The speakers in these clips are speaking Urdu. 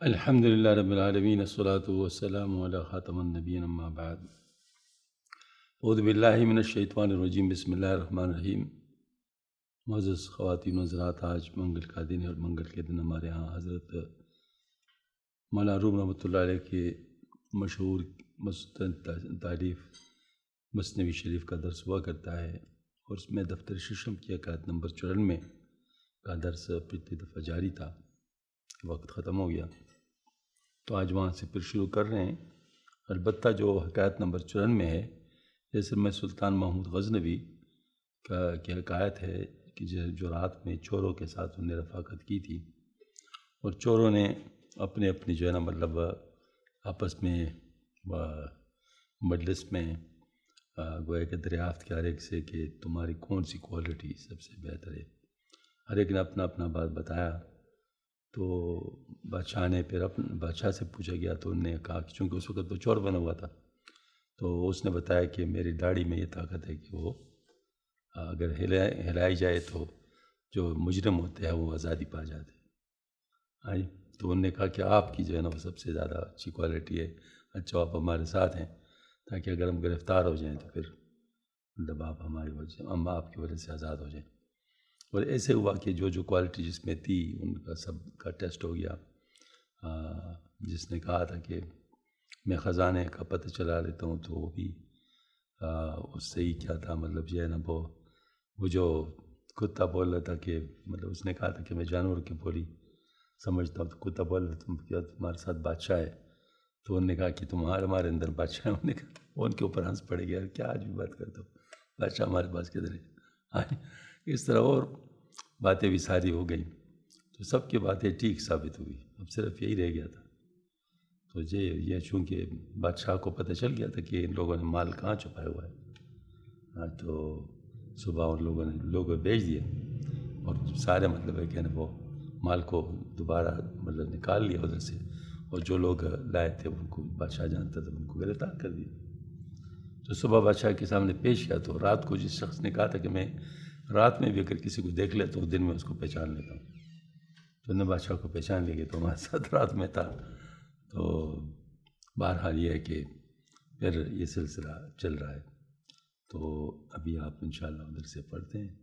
الحمد للہ رب العالمین الصلاۃ والسلام علی خاتم النبیین اما بعد اعوذ باللہ من الشیطان الرجیم بسم اللہ الرحمن الرحیم۔ معزز خواتین و حضرات، آج منگل کا دن ہے اور منگل کے دن ہمارے ہاں حضرت مولانا روم رحمۃ اللہ علیہ کے مشہور مستند تعریف مثنوی شریف کا درس ہوا کرتا ہے، اور اس میں دفتر ششم کی عقائد نمبر 94 کا درس پچھلی دفعہ جاری تھا، وقت ختم ہو گیا تو آج وہاں سے پھر شروع کر رہے ہیں۔ البتہ جو حکایت نمبر 94 ہے، جیسے میں سلطان محمود غزنوی کی حکایت ہے کہ جو رات میں چوروں کے ساتھ انہوں نے رفاقت کی تھی، اور چوروں نے اپنی جو ہے نا مطلب آپس میں مجلس میں گویا کہ دریافت کیا ہر ایک سے کہ تمہاری کون سی کوالٹی سب سے بہتر ہے۔ ہر ایک نے اپنا بات بتایا، تو بادشاہ نے پھر بادشاہ سے پوچھا گیا تو انہوں نے کہا کہ چونکہ اس وقت تو چور بنا ہوا تھا، تو اس نے بتایا کہ میری داڑھی میں یہ طاقت ہے کہ وہ اگر ہلائی جائے تو جو مجرم ہوتے ہیں وہ آزادی پا جاتے ہیں۔ تو انہوں نے کہا کہ آپ کی جو ہے نا وہ سب سے زیادہ اچھی کوالٹی ہے، اچھا آپ ہمارے ساتھ ہیں تاکہ اگر ہم گرفتار ہو جائیں تو پھر مطلب آپ ہماری وجہ ہم آپ کی وجہ سے آزاد ہو جائیں۔ اور ایسے ہوا کہ جو کوالٹی جس میں تھی ان کا سب کا ٹیسٹ ہو گیا۔ جس نے کہا تھا کہ میں خزانے کا پتہ چلا لیتا ہوں، تو وہ بھی اس سے ہی کیا تھا مطلب جو ہے نا وہ جو کتا بول رہا تھا کہ مطلب اس نے کہا تھا کہ میں جانور کی بولی سمجھتا ہوں، تو کتا بول رہا تھا کیا تمہارے ساتھ بادشاہ ہے؟ تو انہوں نے کہا کہ ہمارے اندر بادشاہ ہے۔ انہوں نے کہا ان کے اوپر ہنس پڑے گیا، کیا آج بھی بات کرتا ہوں، بادشاہ ہمارے پاس کدھر ہے؟ اس طرح اور باتیں بھی ساری ہو گئیں، تو سب کی باتیں ٹھیک ثابت ہوئی، اب صرف یہی رہ گیا تھا۔ تو یہ چونکہ بادشاہ کو پتہ چل گیا تھا کہ ان لوگوں نے مال کہاں چھپایا ہوا ہے، تو صبح ان لوگوں بھیج دیے اور سارے مطلب ہے کہ وہ مال کو دوبارہ مطلب نکال لیا ادھر سے، اور جو لوگ لائے تھے ان کو بادشاہ جانتا تھا، ان کو گرفتار کر دیا۔ تو صبح بادشاہ کے سامنے پیش کیا، تو رات کو جس شخص نے کہا تھا کہ میں رات میں بھی اگر کسی کو دیکھ لیتا ہوں دن میں اس کو پہچان لیتا ہوں، تو انہوں نے بادشاہ کو پہچان لیا کہ تو ہمارے ساتھ رات میں تھا۔ تو بہرحال یہ ہے کہ پھر یہ سلسلہ چل رہا ہے، تو ابھی آپ انشاءاللہ ادھر سے پڑھتے ہیں۔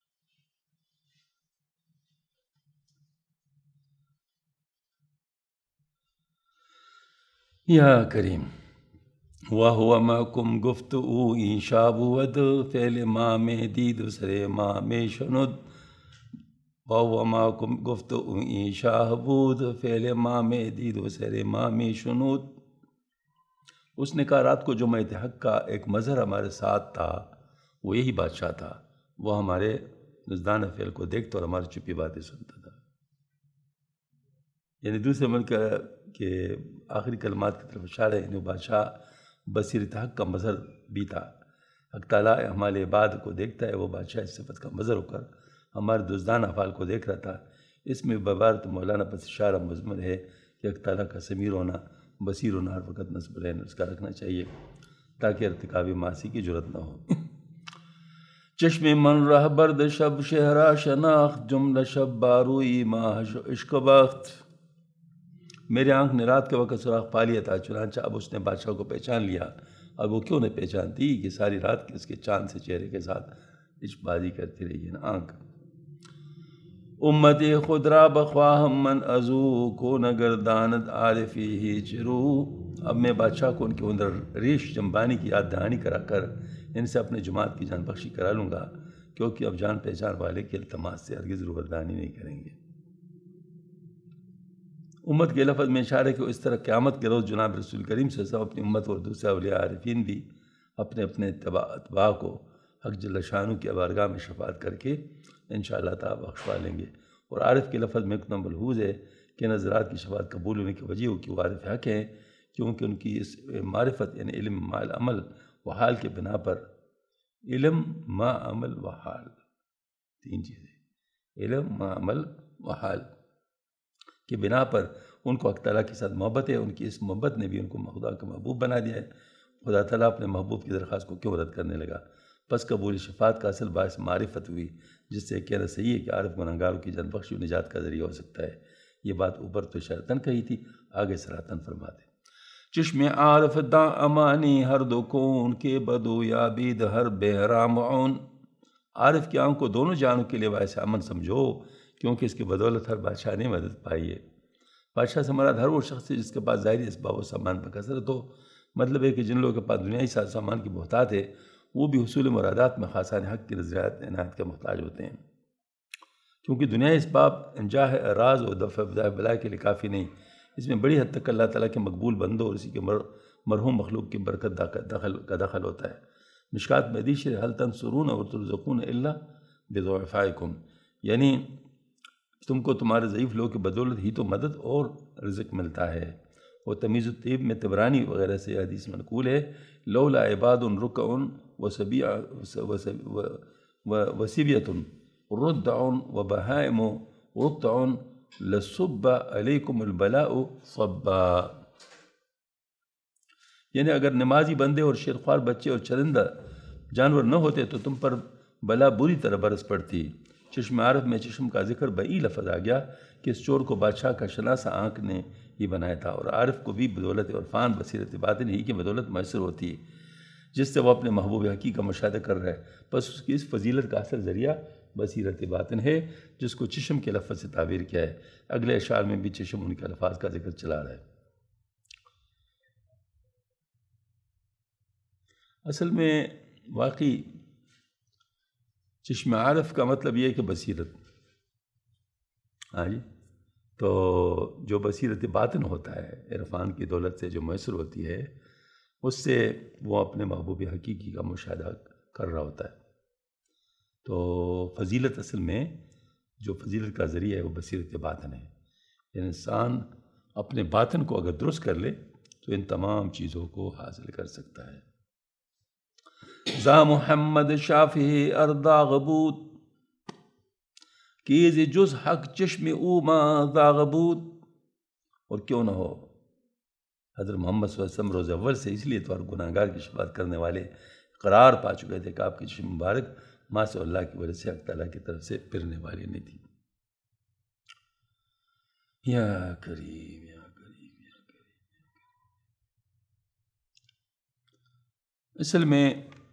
یا کریم وَهُوَ مَعَكُمْ گفتگو انشا بود فعل ما میں دید سر ما میں شنود وَهُوَ مَعَكُمْ گفتگو انشا بود فعل ما میں دید سر ما میں شنود۔ اس نے کہا رات کو جو میں حق کا ایک مظہر ہمارے ساتھ تھا وہ یہی بادشاہ تھا، وہ ہمارے نزدان فعل کو دیکھتا اور ہماری چھپی باتیں سنتا تھا۔ یعنی دوسرے ملک کے آخری کلمات کی طرف اشارہ ہے، یعنی بادشاہ بصیرت حق کا مظہر بھی تھا۔ حق تعالیٰ ہمارے عباد کو دیکھتا ہے، وہ بادشاہ اس صفت کا مظہر ہو کر ہمارے دزدان افعال کو دیکھ رہا تھا۔ اس میں ببارت مولانا پس اشارہ مضمر ہے کہ حق تعالیٰ کا سمیع ہونا، بصیر ہونا ہر وقت نصب العین اس کا رکھنا چاہیے تاکہ ارتکاب معاصی کی جرت نہ ہو۔ چشم من رہ برد شب شہرا شناخت جملہ شب باروئی ماہ عشق و بخت۔ میرے آنکھ نے رات کے وقت سراغ پا لیا تھا، چنانچہ اب اس نے بادشاہ کو پہچان لیا۔ اب وہ کیوں نہیں پہچانتی کہ ساری رات اس کے چاند سے چہرے کے ساتھ عشق بازی کرتی رہی ہے نا آنکھ۔ امت خود را بخواہ من ازو کو نگرداند عارفی ہی چرو۔ اب میں بادشاہ کو ان کے اندر ریش جمبانی کی یاد دہانی کرا کر ان سے اپنے جماعت کی جان بخشی کرا لوں گا، کیونکہ اب جان پہچان والے کے التماس سے ہرگز روبردانی نہیں کریں گے۔ امت کے لفظ میں اشارہ کہ اس طرح قیامت کے روز جناب رسول کریم صلی اللہ علیہ وسلم اپنی امت اور دوسرے اولیاء عارفین بھی اپنے اتباع کو حق جل شانہ کی بارگاہ میں شفاعت کر کے انشاءاللہ تعالی بخشوا لیں گے۔ اور عارف کے لفظ میں اتنا ملحوظ ہے کہ نظرات کی شفاعت قبول ہونے کی وجہ ہو کہ وہ عارف حق ہیں، کیونکہ ان کی اس معرفت یعنی علم مع عمل و حال کے بنا پر، علم مع عمل و حال، تین چیزیں، علم مع عمل و حال کے بنا پر ان کو حق تعالیٰ کے ساتھ محبت ہے۔ ان کی اس محبت نے بھی ان کو خدا کا محبوب بنا دیا ہے۔ خدا تعالیٰ اپنے محبوب کی درخواست کو کیوں رد کرنے لگا؟ پس قبول شفاعت کا اصل باعث معرفت ہوئی، جس سے کہنا صحیح ہے کہ عارف گناہگاروں کی جان بخشی و نجات کا ذریعہ ہو سکتا ہے۔ یہ بات اوپر تو شرطن کہی تھی، آگے صراحتاً فرماتے چشم عارف دا امانی ہر دو کون کے بدو یا بید ہر بہرام عون. عارف کی آنکھ کو دونوں جانوں کے لیے باعث امن سمجھو، کیونکہ اس کی بدولت ہر بادشاہ نے مدد پائی ہے. بادشاہ سے مراد ہر وہ شخص ہے جس کے پاس ظاہری اسباب و سامان پر کثرت ہو. مطلب ہے کہ جن لوگوں کے پاس دنیائی ساز سامان کی بہتات ہے وہ بھی حصول مرادات میں خاصان حق کی رضایت عنایت کے محتاج ہوتے ہیں، کیونکہ دنیائی اسباب انجاہ اعراض و دفع بلا کے لیے کافی نہیں. اس میں بڑی حد تک اللہ تعالیٰ کے مقبول بندوں اور اسی کے مرحوم مخلوق کی برکت کا دخل ہوتا ہے. مشکات میں حدیث ہے، حل تنصرون اور ترزقون الا بضعفائکم، یعنی تم کو تمہارے ضعیف لوگوں کی بدولت ہی تو مدد اور رزق ملتا ہے. اور تمیز الطیب میں طبرانی وغیرہ سے حدیث منقول ہے، لولا عباد رکع وسبیۃ ردع وبہائم رتع لصب علیکم البلاء صبا. یعنی اگر نمازی بندے اور شیرخوار بچے اور چرندہ جانور نہ ہوتے تو تم پر بلا بری طرح برس پڑتی. چشم عارف میں چشم کا ذکر بئی لفظ آ گیا کہ اس چور کو بادشاہ کا شناسہ آنکھ نے ہی بنایا تھا، اور عارف کو بھی بدولت عرفان بصیرت باطن ہی کی بدولت میسر ہوتی ہے جس سے وہ اپنے محبوب حقیقی کا مشاہدہ کر رہا ہے. بس اس کی اس فضیلت کا اصل ذریعہ بصیرت باطن ہے جس کو چشم کے لفظ سے تعبیر کیا ہے. اگلے اشعار میں بھی چشم ان کے الفاظ کا ذکر چلا رہا ہے. اصل میں واقعی چشم عارف کا مطلب یہ ہے کہ بصیرت. ہاں جی، تو جو بصیرت باطن ہوتا ہے عرفان کی دولت سے جو میسر ہوتی ہے، اس سے وہ اپنے محبوب حقیقی کا مشاہدہ کر رہا ہوتا ہے. تو فضیلت اصل میں جو فضیلت کا ذریعہ ہے وہ بصیرت باطن ہے. یعنی انسان اپنے باطن کو اگر درست کر لے تو ان تمام چیزوں کو حاصل کر سکتا ہے. ذا محمد شافی اردا غبود کیز جز حق چشم او ما ذا غبود. اور کیوں نہ ہو حضرت محمد صلی اللہ علیہ وسلم روز اول سے اس لیے تو ہر گناہ گار کی شفاعت کرنے والے قرار پا چکے تھے کہ آپ کی چشم مبارک ماں سے اللہ کی وجہ سے حق تعالیٰ کی طرف سے پھرنے والی نہیں تھی. یا کریم یا کریم یا کریم. اصل میں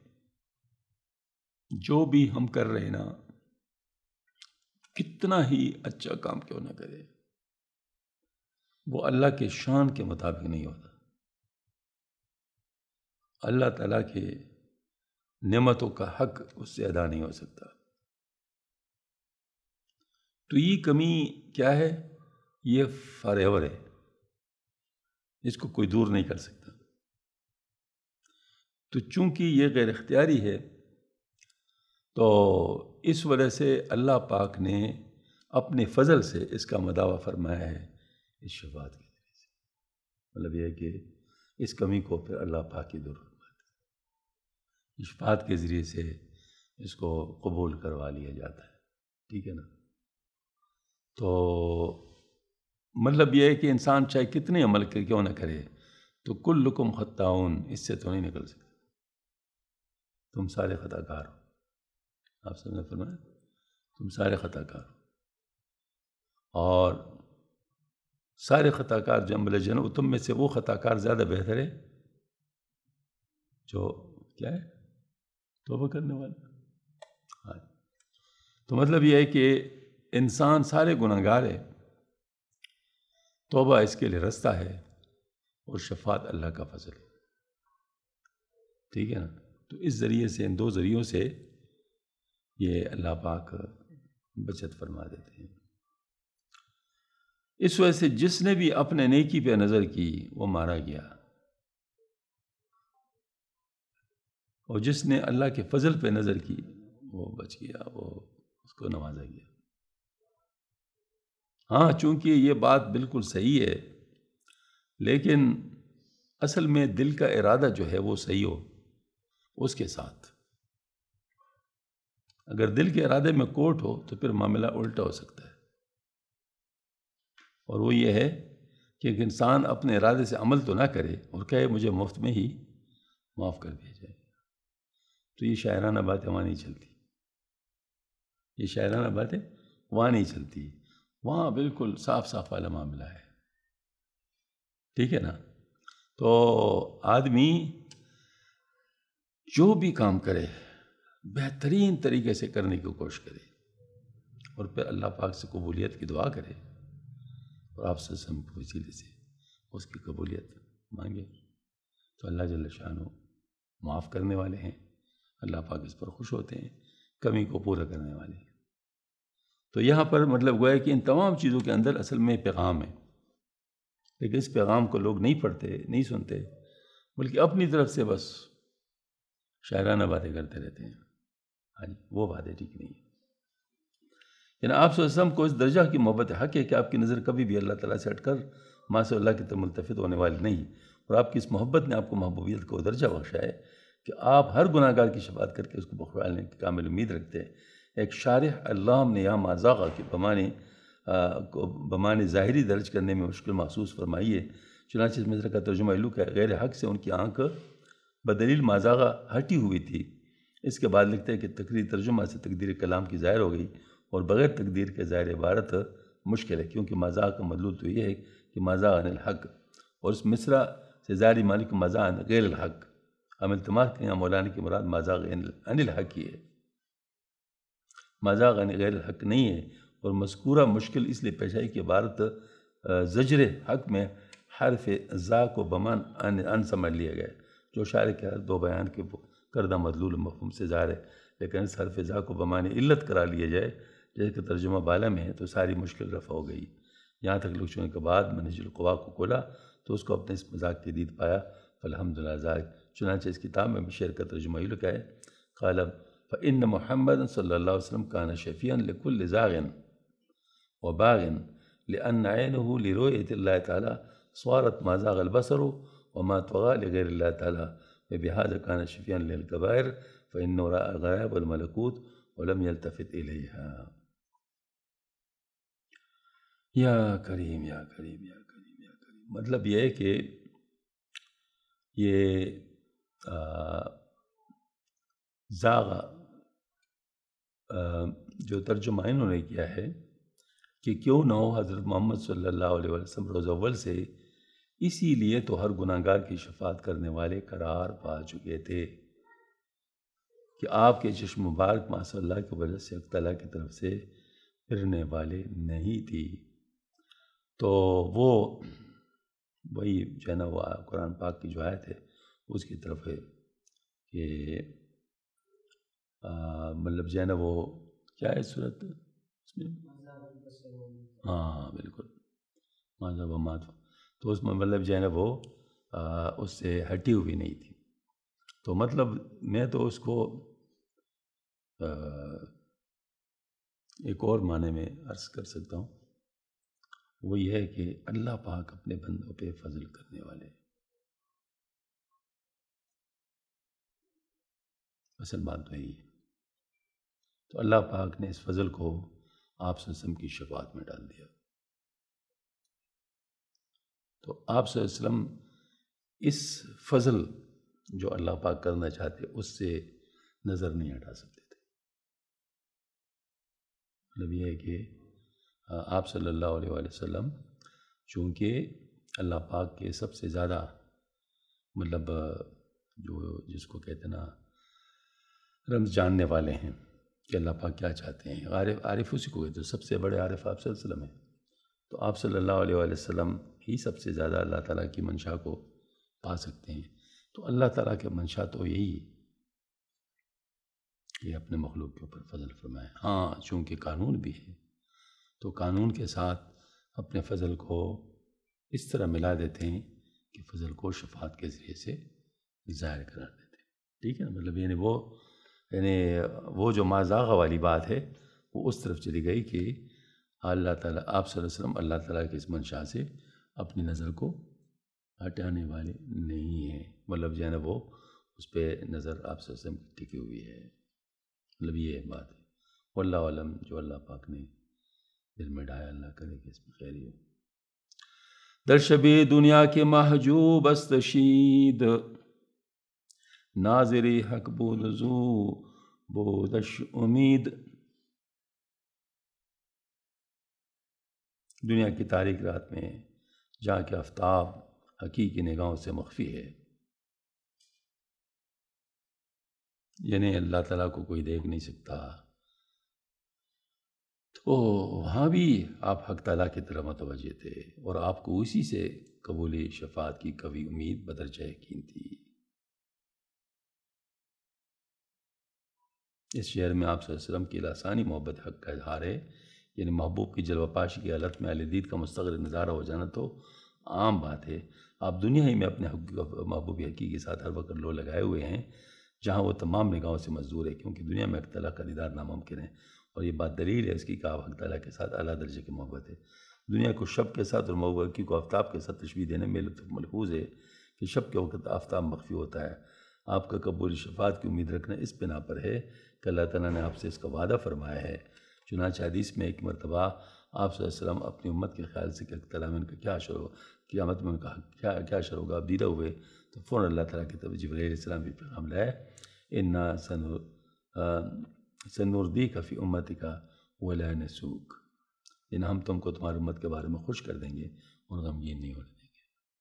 جو بھی ہم کر رہے ہیں نا، کتنا ہی اچھا کام کیوں نہ کرے، وہ اللہ کے شان کے مطابق نہیں ہوتا. اللہ تعالیٰ کے نعمتوں کا حق اس سے ادا نہیں ہو سکتا. تو یہ کمی کیا ہے؟ یہ فار ایور ہے، اس کو کوئی دور نہیں کر سکتا. تو چونکہ یہ غیر اختیاری ہے تو اس وجہ سے اللہ پاک نے اپنے فضل سے اس کا مداوع فرمایا ہے اس شفاعت کے ذریعے سے. مطلب یہ ہے کہ اس کمی کو پھر اللہ پاک ہی دور فرماتے ہیں. اس شفاعت کے ذریعے سے اس کو قبول کروا لیا جاتا ہے. ٹھیک ہے نا؟ تو مطلب یہ ہے کہ انسان چاہے کتنے عمل کیوں نہ کرے تو کلکم خطاؤن، اس سے تو نہیں نکل سکتا. تم سارے خطا کار ہو. آپ سب نے فرمایا تم سارے خطا کار ہو، اور سارے خطا کار جنبل جنب، تم میں سے وہ خطا کار زیادہ بہتر ہے جو کیا ہے توبہ کرنے والا. ہاں، تو مطلب یہ ہے کہ انسان سارے گناہ گار ہے، توبہ اس کے لیے رستہ ہے، اور شفاعت اللہ کا فضل ہے. ٹھیک ہے نا؟ تو اس ذریعے سے، ان دو ذریعوں سے یہ اللہ پاک بچت فرما دیتے ہیں. اس وجہ سے جس نے بھی اپنے نیکی پہ نظر کی وہ مارا گیا، اور جس نے اللہ کے فضل پہ نظر کی وہ بچ گیا، وہ اس کو نوازا گیا. ہاں، چونکہ یہ بات بالکل صحیح ہے، لیکن اصل میں دل کا ارادہ جو ہے وہ صحیح ہو اس کے ساتھ. اگر دل کے ارادے میں کوٹ ہو تو پھر معاملہ الٹا ہو سکتا ہے، اور وہ یہ ہے کہ ایک انسان اپنے ارادے سے عمل تو نہ کرے اور کہے مجھے مفت میں ہی معاف کر دیا جائے. تو یہ شاعرانہ باتیں وہاں نہیں چلتی. یہ شاعرانہ باتیں وہاں نہیں چلتی. وہاں بالکل صاف صاف والا معاملہ ہے، ٹھیک ہے نا؟ تو آدمی جو بھی کام کرے بہترین طریقے سے کرنے کی کوشش کرے، اور پھر اللہ پاک سے قبولیت کی دعا کرے، اور آپ سے کے وسیلے سے اس کی قبولیت مانگے، تو اللہ جل شانہ معاف کرنے والے ہیں، اللہ پاک اس پر خوش ہوتے ہیں، کمی کو پورا کرنے والے ہیں۔ تو یہاں پر مطلب گویا کہ ان تمام چیزوں کے اندر اصل میں پیغام ہے، لیکن اس پیغام کو لوگ نہیں پڑھتے، نہیں سنتے، بلکہ اپنی طرف سے بس شاعرانہ باتیں کرتے رہتے ہیں۔ ہاں جی، وہ باتیں ٹھیک نہیں ہیں۔ یعنی آپ صلی اللہ علیہ وسلم کو اس درجہ کی محبت حق ہے کہ آپ کی نظر کبھی بھی اللہ تعالیٰ سے ہٹ کر ماں سے اللہ کی طرف ملتفت ہونے والی نہیں، اور آپ کی اس محبت نے آپ کو محبوبیت کو درجہ بخشا ہے کہ آپ ہر گناہ گار کی شفاعت کر کے اس کو بخشوانے کی کامل امید رکھتے ہیں۔ ایک شارح اللہ نے یہاں مازاغہ کے بمانے ظاہری درج کرنے میں مشکل محسوس فرمائی ہے، چنانچہ اس مصرع کا ترجمہ علو کہ غیر حق سے ان کی آنکھ بدلیل مازاغہ ہٹی ہوئی تھی۔ اس کے بعد لکھتے ہیں کہ تقریر ترجمہ سے تقدیر کلام کی ظاہر ہو گئی، اور بغیر تقدیر کے ظاہر عبارت مشکل ہے، کیونکہ مازاغ کا مدلول تو یہ ہے کہ مازاغ عن الحق، اور اس مصرع سے ظاہری معنی کو مازاغ عن غیر الحق۔ ہم التماس کریں یہاں مولانا کی مراد مازاغ عن الحق ہی ہے، مازاغ عن غیر الحق نہیں ہے، اور مذکورہ مشکل اس لیے پیش آئی کہ عبارت زجر حق میں حرف زا کو بمان ان سمجھ لیا گیا، جو شاعر کے ہر دو بیان کے کردہ مدلول مفہوم سے ظاہر ہے، لیکن اس حرف زا کو بمان علت قرار لیا جائے جیسے کہ ترجمہ بالا میں ہے، تو ساری مشکل رفع ہو گئی۔ یہاں تک لکھ چکنے کے بعد منہج القوا کو کھولا تو اس کو اپنے اس مذاق کی دید پایا، فالحمدللہ ذاک۔ چنانچہ اس کتاب میں شعر کا ترجمہ یہ لکھا ہے، قال فإن محمد صلی اللہ علیہ وسلم كان شفيعا لكل زاغ وباغ لأن عينه لرؤية الله تعالى صارت ما زاغ البصر وما طغى لغير الله تعالى، وبهذا كان شفيعا للكبائر فإنه رأى غياب الملكوت ولم يلتفت إليها۔ یا کریم یا کریم یا کریم یا کریم، مطلب یہ ہے کہ یہ زاغ جو ترجمہ انہوں نے کیا ہے کہ کیوں نہ ہو حضرت محمد صلی اللہ علیہ وسلم روز اول سے اسی لیے تو ہر گناہ گار کی شفاعت کرنے والے قرار پا چکے تھے کہ آپ کے چشم مبارک ماشاء اللہ کی وجہ سے حق تعالیٰ کی طرف سے پھرنے والے نہیں تھی۔ تو وہ وہی جو ہے نا وہ قرآن پاک کی جو آیت ہے اس کی طرف ہے کہ مطلب جو ہے نا وہ کیا ہے صورت اس میں، ہاں بالکل ماذا و مات، تو اس میں مطلب جو ہے نا وہ اس سے ہٹی ہوئی نہیں تھی۔ تو مطلب میں تو اس کو ایک اور معنی میں عرض کر سکتا ہوں، وہ یہ ہے کہ اللہ پاک اپنے بندوں پہ فضل کرنے والے، اصل بات تو یہی ہے۔ تو اللہ پاک نے اس فضل کو آپ صلی اللہ علیہ وسلم کی شفاعت میں ڈال دیا، تو آپ صلی اللہ علیہ وسلم اس فضل جو اللہ پاک کرنا چاہتے اس سے نظر نہیں ہٹا سکتے تھے۔ مطلب یہ ہے کہ آپ صلی اللہ علیہ وآلہ وسلم چونکہ اللہ پاک کے سب سے زیادہ مطلب جو جس کو کہتے ہیں نا رمز جاننے والے ہیں کہ اللہ پاک کیا چاہتے ہیں، عارف اسی کو کہتے ہیں، سب سے بڑے عارف آپ صلی اللہ علیہ وسلم ہیں۔ تو آپ صلی اللہ علیہ وآلہ وسلم ہی سب سے زیادہ اللہ تعالیٰ کی منشا کو پا سکتے ہیں۔ تو اللہ تعالیٰ کے منشا تو یہی ہے کہ اپنے مخلوق کے اوپر فضل فرمائے۔ ہاں چونکہ قانون بھی ہے تو قانون کے ساتھ اپنے فضل کو اس طرح ملا دیتے ہیں کہ فضل کو شفاعت کے ذریعے سے ظاہر کرا دیتے ہیں، ٹھیک ہے نا؟ مطلب یعنی وہ جو مازاغہ والی بات ہے وہ اس طرف چلی گئی کہ اللہ تعالیٰ آپ صلی اللہ علیہ وسلم اللہ تعالیٰ کی اس منشا سے اپنی نظر کو ہٹانے والے نہیں ہیں، مطلب جو ہے نا وہ اس پہ نظر آپ صلی اللہ علیہ وسلم کی ٹکی ہوئی ہے، مطلب یہ بات ہے۔ واللہ علم، جو اللہ پاک نے دل میں ڈھایا اللہ کرے کہ اس میں خیری ہو۔ در شب دنیا کے محجوب است شید، ناظر حق بود زو بودش امید۔ دنیا کی تاریک رات میں جہاں کہ آفتاب حقیقی نگاہوں سے مخفی ہے، یعنی اللہ تعالیٰ کو کوئی دیکھ نہیں سکتا، تو وہاں بھی آپ حق تعالیٰ کی طرف متوجہ تھے اور آپ کو اسی سے قبول شفاعت کی قوی امید بدرجہ یقین تھی۔ اس شعر میں آپ صلی اللہ علیہ وسلم کی لاسانی محبت حق کا اظہار ہے، یعنی محبوب کی جلوہ پاشی کی حالت میں اہل دید کا مستغرق نظارہ ہو جانا تو عام بات ہے۔ آپ دنیا ہی میں اپنے محبوب حقیقی کے ساتھ ہر وقت لو لگائے ہوئے ہیں، جہاں وہ تمام نگاہوں سے مزدور ہے، کیونکہ دنیا میں حق تعالیٰ کا دیدار ناممکن ہے، اور یہ بات دلیل ہے اس کی کہ آپ حق تعالیٰ کے ساتھ اعلیٰ درجے کی محبت ہے۔ دنیا کو شب کے ساتھ اور محبوب حقیقی کو آفتاب کے ساتھ تشبیہ دینے میں لطف ملحوظ ہے کہ شب کے وقت آفتاب مخفی ہوتا ہے۔ آپ کا قبول شفاعت کی امید رکھنا اس بنا پر ہے کہ اللہ تعالیٰ نے آپ سے اس کا وعدہ فرمایا ہے۔ چنانچہ حدیث میں ایک مرتبہ آپ صلی اللہ علیہ وسلم اپنی امت کے خیال سے کہ تعالیٰ میں ان کا کیا شر ہوگا، قیامت میں ان کا کیا شر ہوگا، آپ دیدہ ہوئے تو فوراً اللہ تعالیٰ کی طرف جبرائیل علیہ السلام بھی پیغام لائے، انا سنردیک فی امتک ولا نسوک، یعنی ہم تم کو تمہاری امت کے بارے میں خوش کر دیں گے اور غمگین نہیں ہونے دیں گے۔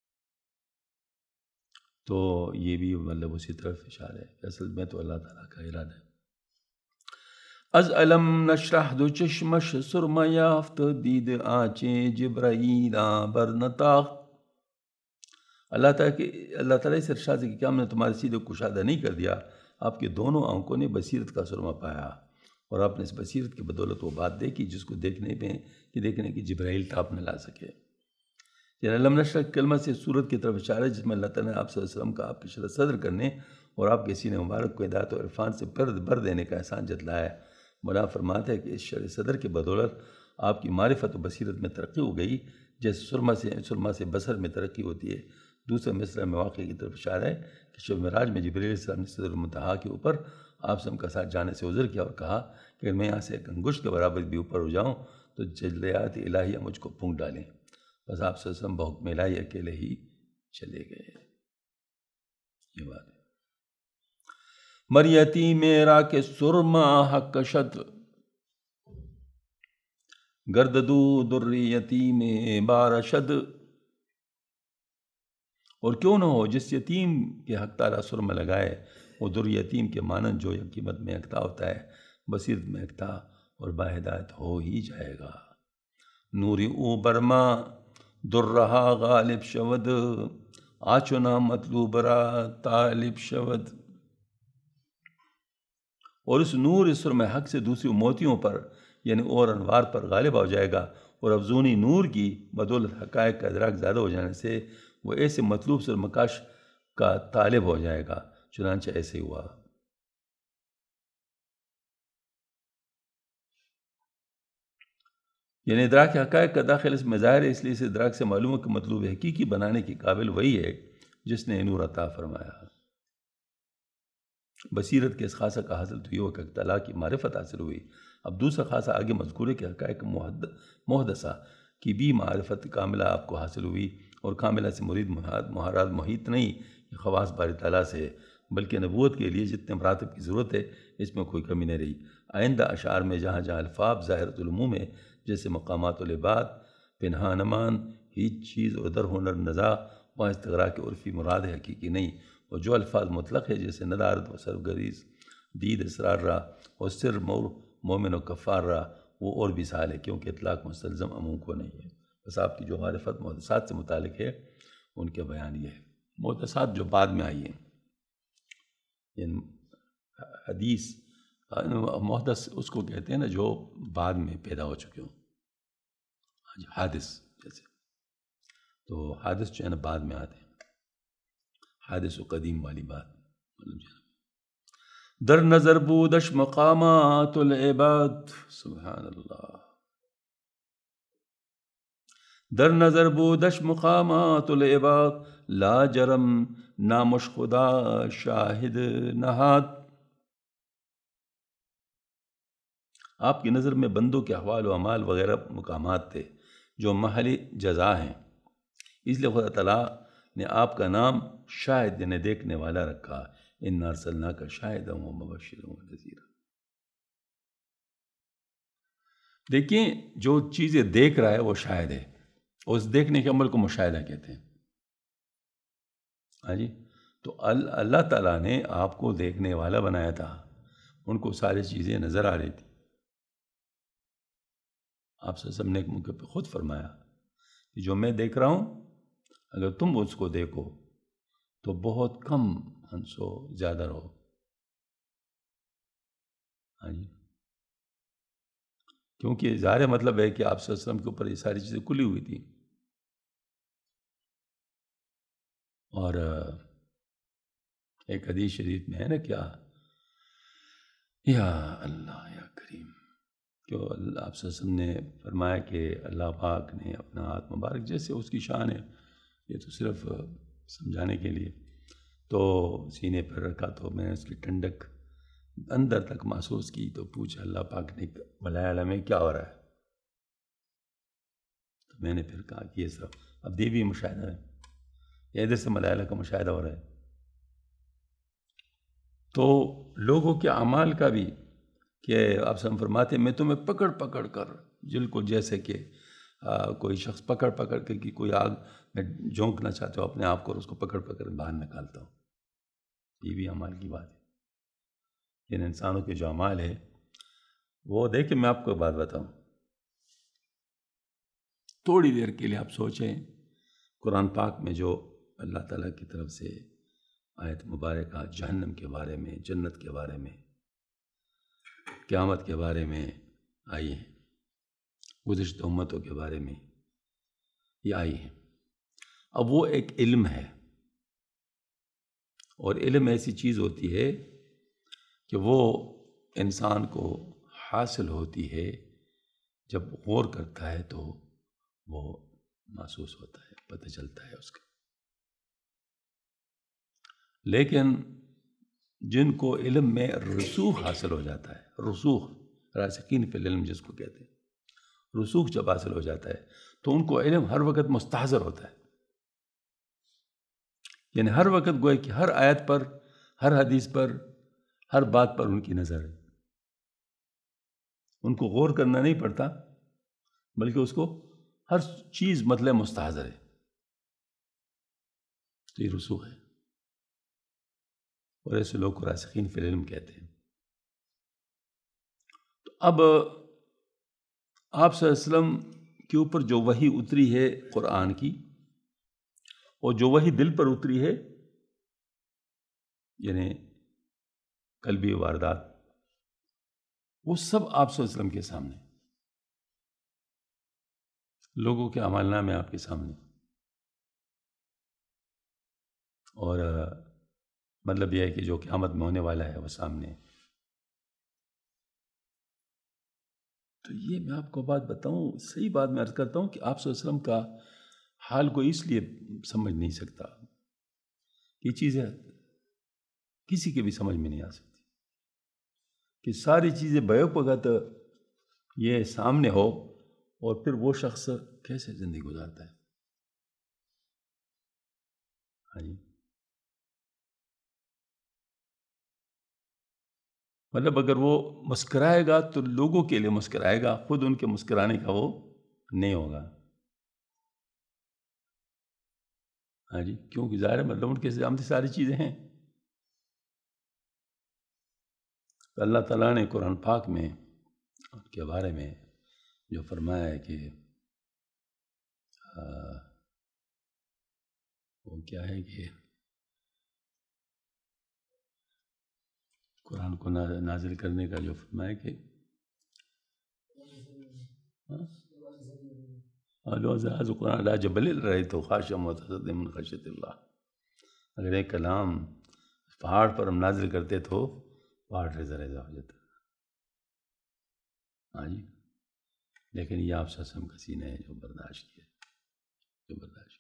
تو یہ بھی مطلب اسی طرف اشارہ ہے، اصل میں تو اللہ تعالیٰ کا ارادہ ہے۔ از علم نشرح دو چشمش سرما یافت دید آنچیں جبرائیل بر نتاخ۔ اللہ تعالیٰ سے ارشاد ہے کہ کیا ہم نے تمہارے سیدھے کشادہ نہیں کر دیا؟ آپ کے دونوں آنکھوں نے بصیرت کا سرما پایا، اور آپ نے اس بصیرت کی بدولت وہ بات دیکھی جس کو دیکھنے کی جبرائیل ٹاپ نہ لا سکے۔ یعنی علم نشرح کلمہ سے صورت کی طرف اشارہ ہے جس میں اللہ تعالیٰ نے آپ صلی اللہ علیہ وسلم کا آپ کی شرح صدر کرنے اور آپ کے سینہ مبارک کو ہدایت و عرفان سے بھر دینے کا احسان جتلایا ہے۔ مولانا فرماتے ہیں کہ اس شرح صدر کی بدولت آپ کی معرفت و بصیرت میں ترقی ہو گئی، جیسے سرما سے بصر میں ترقی ہوتی ہے۔ دوسرے مصرع میں واقعے کی طرف اشارہ ہے کہ شب معراج میں جبرائیل علیہ السلام نے صدر المنتہا کے اوپر آپ سم کا ساتھ جانے سے عذر کیا اور کہا کہ اگر میں یہاں سے ایک انگشت کے برابر بھی اوپر ہو جاؤں تو جلیات الہیہ مجھ کو پھونک ڈالیں۔ بس آپ صلی اللہ علیہ وسلم بحکم الہی اکیلے ہی چلے گئے۔ یہ بات ہے۔ مریتی میرا کے سرما حق شد گرددو دریتی میں بارشد، اور کیوں نہ ہو جس یتیم کے حق تعالیٰ سرما لگائے وہ در یتیم کے مانند جو قیمت میں یکتا ہوتا ہے، بصیرت میں یکتا اور باہدایت ہو ہی جائے گا۔ نوری او برما در رہا غالب شود آچنا مطلوب را طالب شود، اور اس نور اس سرمہ حق سے دوسری موتیوں پر یعنی اور انوار پر غالب ہو جائے گا، اور افزونی نور کی بدولت حقائق کا ادراک زیادہ ہو جانے سے وہ ایسے مطلوب سرمکاش کا طالب ہو جائے گا۔ چنانچہ ایسے ہی ہوا۔ یعنی ادراک حقائق کا داخل اس میں ظاہر ہے، اس لیے اس ادراک سے معلوم ہے کہ مطلوب حقیقی بنانے کی قابل وہی ہے جس نے نور عطا فرمایا۔ بصیرت کے اس خاصہ کا حاصل تو یہ ہو کہ تعالیٰ کی معرفت حاصل ہوئی۔ اب دوسرا خاصہ آگے مذکور ہے کہ حقائق محدثہ کی بھی معرفت کاملہ آپ کو حاصل ہوئی، اور کاملہ سے مرید مہارات محیط نہیں، یہ خواص باری تعالیٰ سے ہے، بلکہ نبوت کے لیے جتنے مراتب کی ضرورت ہے اس میں کوئی کمی نہیں رہی۔ آئندہ اشعار میں جہاں جہاں الفاظ ظاہرۃ العموم ہے جیسے مقامات العباد، پنہان امان، ہیچ چیز اور در ہنر نزا، وہاں استغراق عرفی مراد ہے، حقیقی نہیں، اور جو الفاظ مطلق ہے جیسے ندارت و سرگریز، دید اسرار را اور سر مومن و کفار را، وہ اور بھی سہل ہے کیونکہ اطلاق مستلزم عموم کو نہیں ہے۔ بس آپ کی جو معرفت محدثات سے متعلق ہے ان کے بیان یہ ہے۔ محدثات جو بعد میں آئی ہیں، یعنی حدیث محدث اس کو کہتے ہیں نا جو بعد میں پیدا ہو چکے ہوں، حادث جیسے، تو حادث جو ہے نا بعد میں آتے ہیں، حادث و قدیم والی بات مطلب جو ہے در نظر بودش مقامات العباد، سبحان اللہ، در نظر بودش مقامات العباد لا جرم نامش خدا شاہد نہاد۔ آپ کی نظر میں بندوں کے احوال و اعمال وغیرہ مقامات تھے جو محل جزا ہیں، اس لیے خدا تعالیٰ نے آپ کا نام شاہد یعنی دیکھنے والا رکھا، انا ارسلناک شاہدا و مبشرا و نذیرا۔ دیکھیں جو چیزیں دیکھ رہا ہے وہ شاہد ہے، اس دیکھنے کے عمل کو مشاہدہ کہتے ہیں. ہاں جی. تو اللہ تعالیٰ نے آپ کو دیکھنے والا بنایا تھا، ان کو ساری چیزیں نظر آ رہی تھی. آپ سے سب نے ایک موقع پہ خود فرمایا کہ جو میں دیکھ رہا ہوں اگر تم اس کو دیکھو تو بہت کم ہنسو، زیادہ رہو. ہاں جی. کیونکہ ظاہر مطلب ہے کہ آپ صلی اللہ علیہ وسلم کے اوپر یہ ساری چیزیں کھلی ہوئی تھیں. اور ایک حدیث شریف میں ہے نا کیا، یا اللہ یا کریم، کہ آپ صلی اللہ علیہ وسلم نے فرمایا کہ اللہ پاک نے اپنا ہاتھ مبارک، جیسے اس کی شان ہے، یہ تو صرف سمجھانے کے لیے، تو سینے پر رکھا تو میں نے اس کی ٹھنڈک اندر تک محسوس کی. تو پوچھا اللہ پاک نے بلایا عالم میں کیا ہو رہا ہے؟ تو میں نے پھر کہا کہ یہ سب اب دیوی مشاہدہ ہے، یا ادھر سے ملائلہ کا مشاہدہ ہو رہا ہے. تو لوگوں کے اعمال کا بھی کہ آپ سے ہم فرماتے ہیں میں تمہیں پکڑ پکڑ کر جل کو، جیسے کہ کوئی شخص پکڑ پکڑ کے کہ کوئی آگ میں جھونکنا چاہتے ہو اپنے آپ کو، اور اس کو پکڑ پکڑ باہر نکالتا ہوں. یہ بھی اعمال کی بات ہے. ان انسانوں کے جو اعمال ہے وہ دیکھیں، میں آپ کو بات بتاؤں، تھوڑی دیر کے لیے آپ سوچیں قرآن پاک میں جو اللہ تعالیٰ کی طرف سے آیت مبارکہ جہنم کے بارے میں، جنت کے بارے میں، قیامت کے بارے میں آئی ہیں، گزشتہ امتوں کے بارے میں یہ آئی ہیں. اب وہ ایک علم ہے، اور علم ایسی چیز ہوتی ہے کہ وہ انسان کو حاصل ہوتی ہے جب غور کرتا ہے تو وہ محسوس ہوتا ہے، پتہ چلتا ہے اس کا. لیکن جن کو علم میں رسوخ حاصل ہو جاتا ہے، رسوخ راسخین فی العلم جس کو کہتے ہیں، رسوخ جب حاصل ہو جاتا ہے تو ان کو علم ہر وقت مستحضر ہوتا ہے. یعنی ہر وقت گویا کہ ہر آیت پر، ہر حدیث پر، ہر بات پر ان کی نظر ہے. ان کو غور کرنا نہیں پڑتا، بلکہ اس کو ہر چیز مطلب مستحضر ہے. تو یہ رسوخ ہے، اور ایسے لوگ کو راسخین فی العلم کہتے ہیں. تو اب آپ صلی اللہ علیہ وسلم کے اوپر جو وحی اتری ہے قرآن کی، اور جو وحی دل پر اتری ہے، یعنی قلبی واردات، وہ سب آپ صلی اللہ علیہ وسلم کے سامنے، لوگوں کے اعمال نامے آپ کے سامنے. اور مطلب یہ ہے کہ جو قیامت میں ہونے والا ہے وہ سامنے. تو یہ میں آپ کو بات بتاؤں، صحیح بات میں عرض کرتا ہوں کہ آپ صلی اللہ علیہ وسلم کا حال کو اس لیے سمجھ نہیں سکتا، یہ چیزیں کسی کے بھی سمجھ میں نہیں آ سکتی کہ ساری چیزیں بیک وقت یہ سامنے ہو، اور پھر وہ شخص کیسے زندگی گزارتا ہے. ہاں جی. مطلب اگر وہ مسکرائے گا تو لوگوں کے لیے مسکرائے گا، خود ان کے مسکرانے کا وہ نہیں ہوگا. ہاں جی. کیونکہ ظاہر ہے مطلب ان کے سامنے ساری چیزیں ہیں. اللہ تعالیٰ نے قرآن پاک میں ان کے بارے میں جو فرمایا ہے کہ وہ کیا ہے کہ قرآن کو نازل کرنے کا جو فرمایا کہ قرآن لا جبل رأیتہ خاشعا متصدعا من خشیۃ اللہ. اگر ایک کلام پہاڑ پر ہم نازل کرتے تو پہاڑ ریزہ ریزہ ہو جاتا. ہاں جی. لیکن یہ آپ صلی اللہ علیہ وسلم کا سینہ ہے جو برداشت کیا، جو برداشت.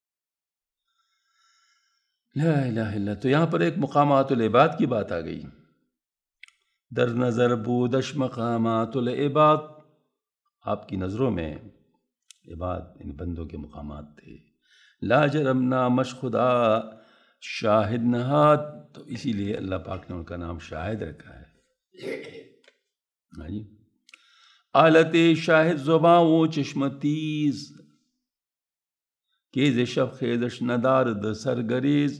لا الہ الا. تو یہاں پر ایک مقامات العباد کی بات آ گئی. در نظر بودش مقامات العباد، آپ کی نظروں میں عباد ان بندوں کے مقامات تھے. لا جرم نامش خدا شاہد نہاد، تو اسی لیے اللہ پاک نے ان کا نام شاہد رکھا ہے. ہاں جی. آلت شاہد زباں و چشم تیز، کیز شب خیزش ندارد سرگریز۔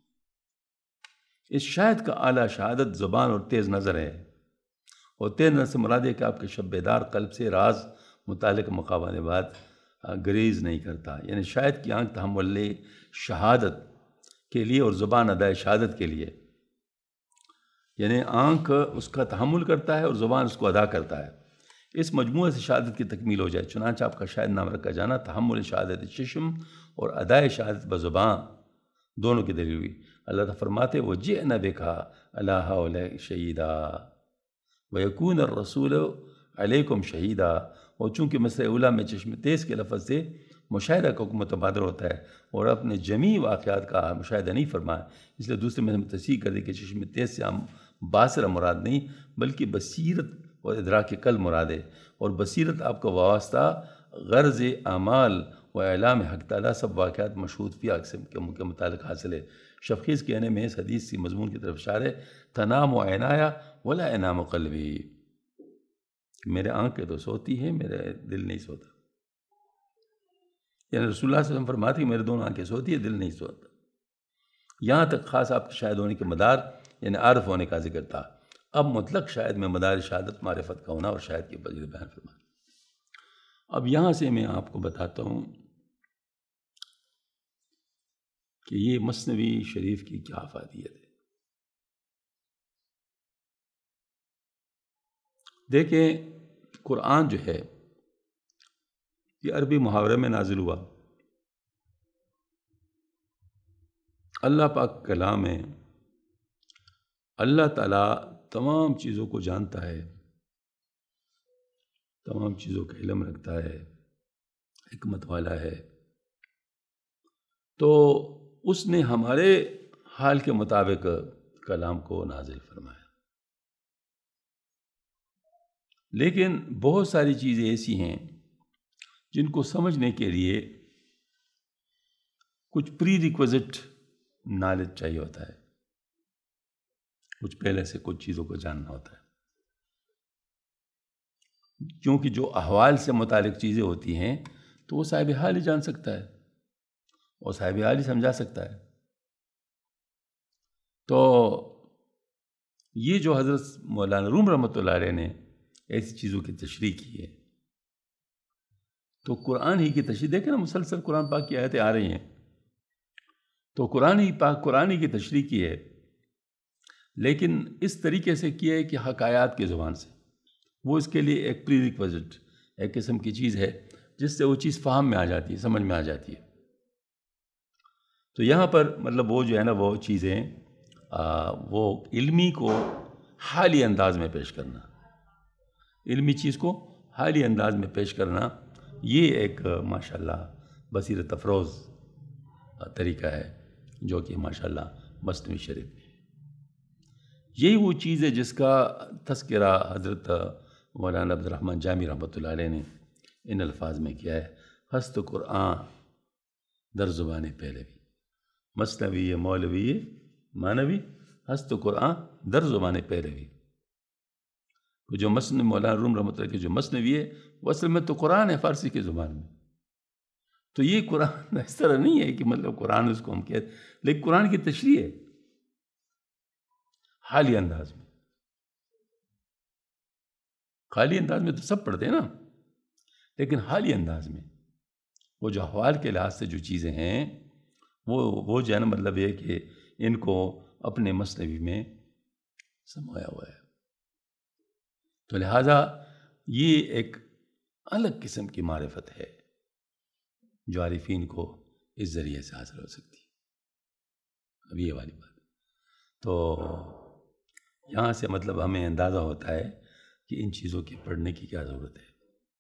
اس شاہد کا اعلیٰ شہادت زبان اور تیز نظر ہے، اور تیز نظر سے مراد ہے کہ آپ کے شب بیدار قلب سے راز متعلق مقابلے بعد گریز نہیں کرتا، یعنی شاہد کی آنکھ تحمل شہادت کے لیے اور زبان ادائے شہادت کے لیے، یعنی آنکھ اس کا تحمل کرتا ہے اور زبان اس کو ادا کرتا ہے، اس مجموعے سے شہادت کی تکمیل ہو جائے۔ چنانچہ آپ کا شاہد نام رکھا جانا تحمل شہادت چشم اور ادائے شہادت بزبان دونوں کی دلیل ہوئی۔ اللہ تعالیٰ فرماتے وَجِئْنَا بِكَ عَلَىٰ هَٰؤُلَاءِ شَهِيدًا وَيَكُونَ الرَّسُولُ عَلَيْكُمْ شَهِيدًا۔ اور چونکہ مصرع اولیٰ میں چشم تیز کے لفظ سے مشاہدہ کا حکم متبادر ہوتا ہے اور اپنے جمیع واقعات کا مشاہدہ نہیں فرمایا، اس لیے دوسرے میں تصحیح کر دی کہ چشم تیز سے ہم باصرہ مراد نہیں بلکہ بصیرت اور ادراک قلب مراد ہے، اور بصیرت آپ کا وابستہ غرض اعمال و اعلام حق تعالیٰ سب واقعات مشہود فی اقسام کے متعلق حاصل ہے۔ شفخیز کہنے میں اس حدیث کی مضمون کی طرف اشارہ ہے، تنام و عنایا ولا انام قلبی، میرے آنکھیں تو سوتی ہیں، میرے دل نہیں سوتا، یعنی رسول اللہ صلی اللہ علیہ وسلم فرماتے ہیں میرے دونوں آنکھیں سوتی ہیں، دل نہیں سوتا۔ یہاں تک خاص آپ کے شاہد ہونے کے مدار یعنی عارف ہونے کا ذکر تھا۔ اب مطلق شاہد میں مدار شہادت معرفت کا ہونا اور شاہد کی فضیلت بیان فرمانا۔ اب یہاں سے میں آپ کو بتاتا ہوں کہ یہ مثنوی شریف کی کیا افادیت ہے۔ دیکھیں قرآن جو ہے یہ عربی محاورے میں نازل ہوا، اللہ پاک کلام ہے، اللہ تعالیٰ تمام چیزوں کو جانتا ہے، تمام چیزوں کا علم رکھتا ہے، حکمت والا ہے، تو اس نے ہمارے حال کے مطابق کلام کو نازل فرمایا، لیکن بہت ساری چیزیں ایسی ہیں جن کو سمجھنے کے لیے کچھ پری ریکوزٹ نالج چاہیے ہوتا ہے، کچھ پہلے سے کچھ چیزوں کو جاننا ہوتا ہے، کیونکہ جو احوال سے متعلق چیزیں ہوتی ہیں تو وہ صاحب حال ہی جان سکتا ہے اور صاحب حال ہی سمجھا سکتا ہے۔ تو یہ جو حضرت مولانا روم رحمۃ اللہ علیہ نے ایسی چیزوں کی تشریح کی ہے، تو قرآن ہی کی تشریح دیکھیں نا، مسلسل قرآن پاک کی آیتیں آ رہی ہیں، تو قرآن ہی کی تشریح کی ہے، لیکن اس طریقے سے کی ہے کہ حکایات کی زبان سے، وہ اس کے لیے ایک پری ریکوزٹ ایک قسم کی چیز ہے جس سے وہ چیز فہم میں آ جاتی ہے، سمجھ میں آ جاتی ہے۔ تو یہاں پر مطلب وہ جو ہے نا وہ چیزیں وہ علمی کو حالی انداز میں پیش کرنا، علمی چیز کو حالی انداز میں پیش کرنا، یہ ایک ماشاءاللہ بصیرت افروز طریقہ ہے جو کہ ماشاءاللہ مثنوی شریف میں ہے۔ یہی وہ چیز ہے جس کا تذکرہ حضرت مولانا عبد الرحمن جامی رحمۃ اللہ علیہ نے ان الفاظ میں کیا ہے، ہست قرآن در زبان پہلوی، مثنوی مولوی مانوی، ہست قرآن در زبان پہلوی۔ جو مثنوی مولانا روم رحمۃ اللہ کی جو مثنوی ہے وہ اصل میں تو قرآن ہے فارسی کی زبان میں، تو یہ قرآن اس طرح نہیں ہے کہ مطلب قرآن اس کو ہم کہتے، لیکن قرآن کی تشریح ہے حالی انداز میں۔ خالی انداز میں تو سب پڑھتے ہیں نا، لیکن حالی انداز میں وہ جو احوال کے لحاظ سے جو چیزیں ہیں وہ جو ہے نا مطلب یہ کہ ان کو اپنے مثنوی میں سمایا ہوا ہے، تو لہٰذا یہ ایک الگ قسم کی معرفت ہے جو عارفین کو اس ذریعے سے حاصل ہو سکتی ہے۔ اب یہ والی بات، تو یہاں سے مطلب ہمیں اندازہ ہوتا ہے کہ ان چیزوں کے پڑھنے کی کیا ضرورت ہے۔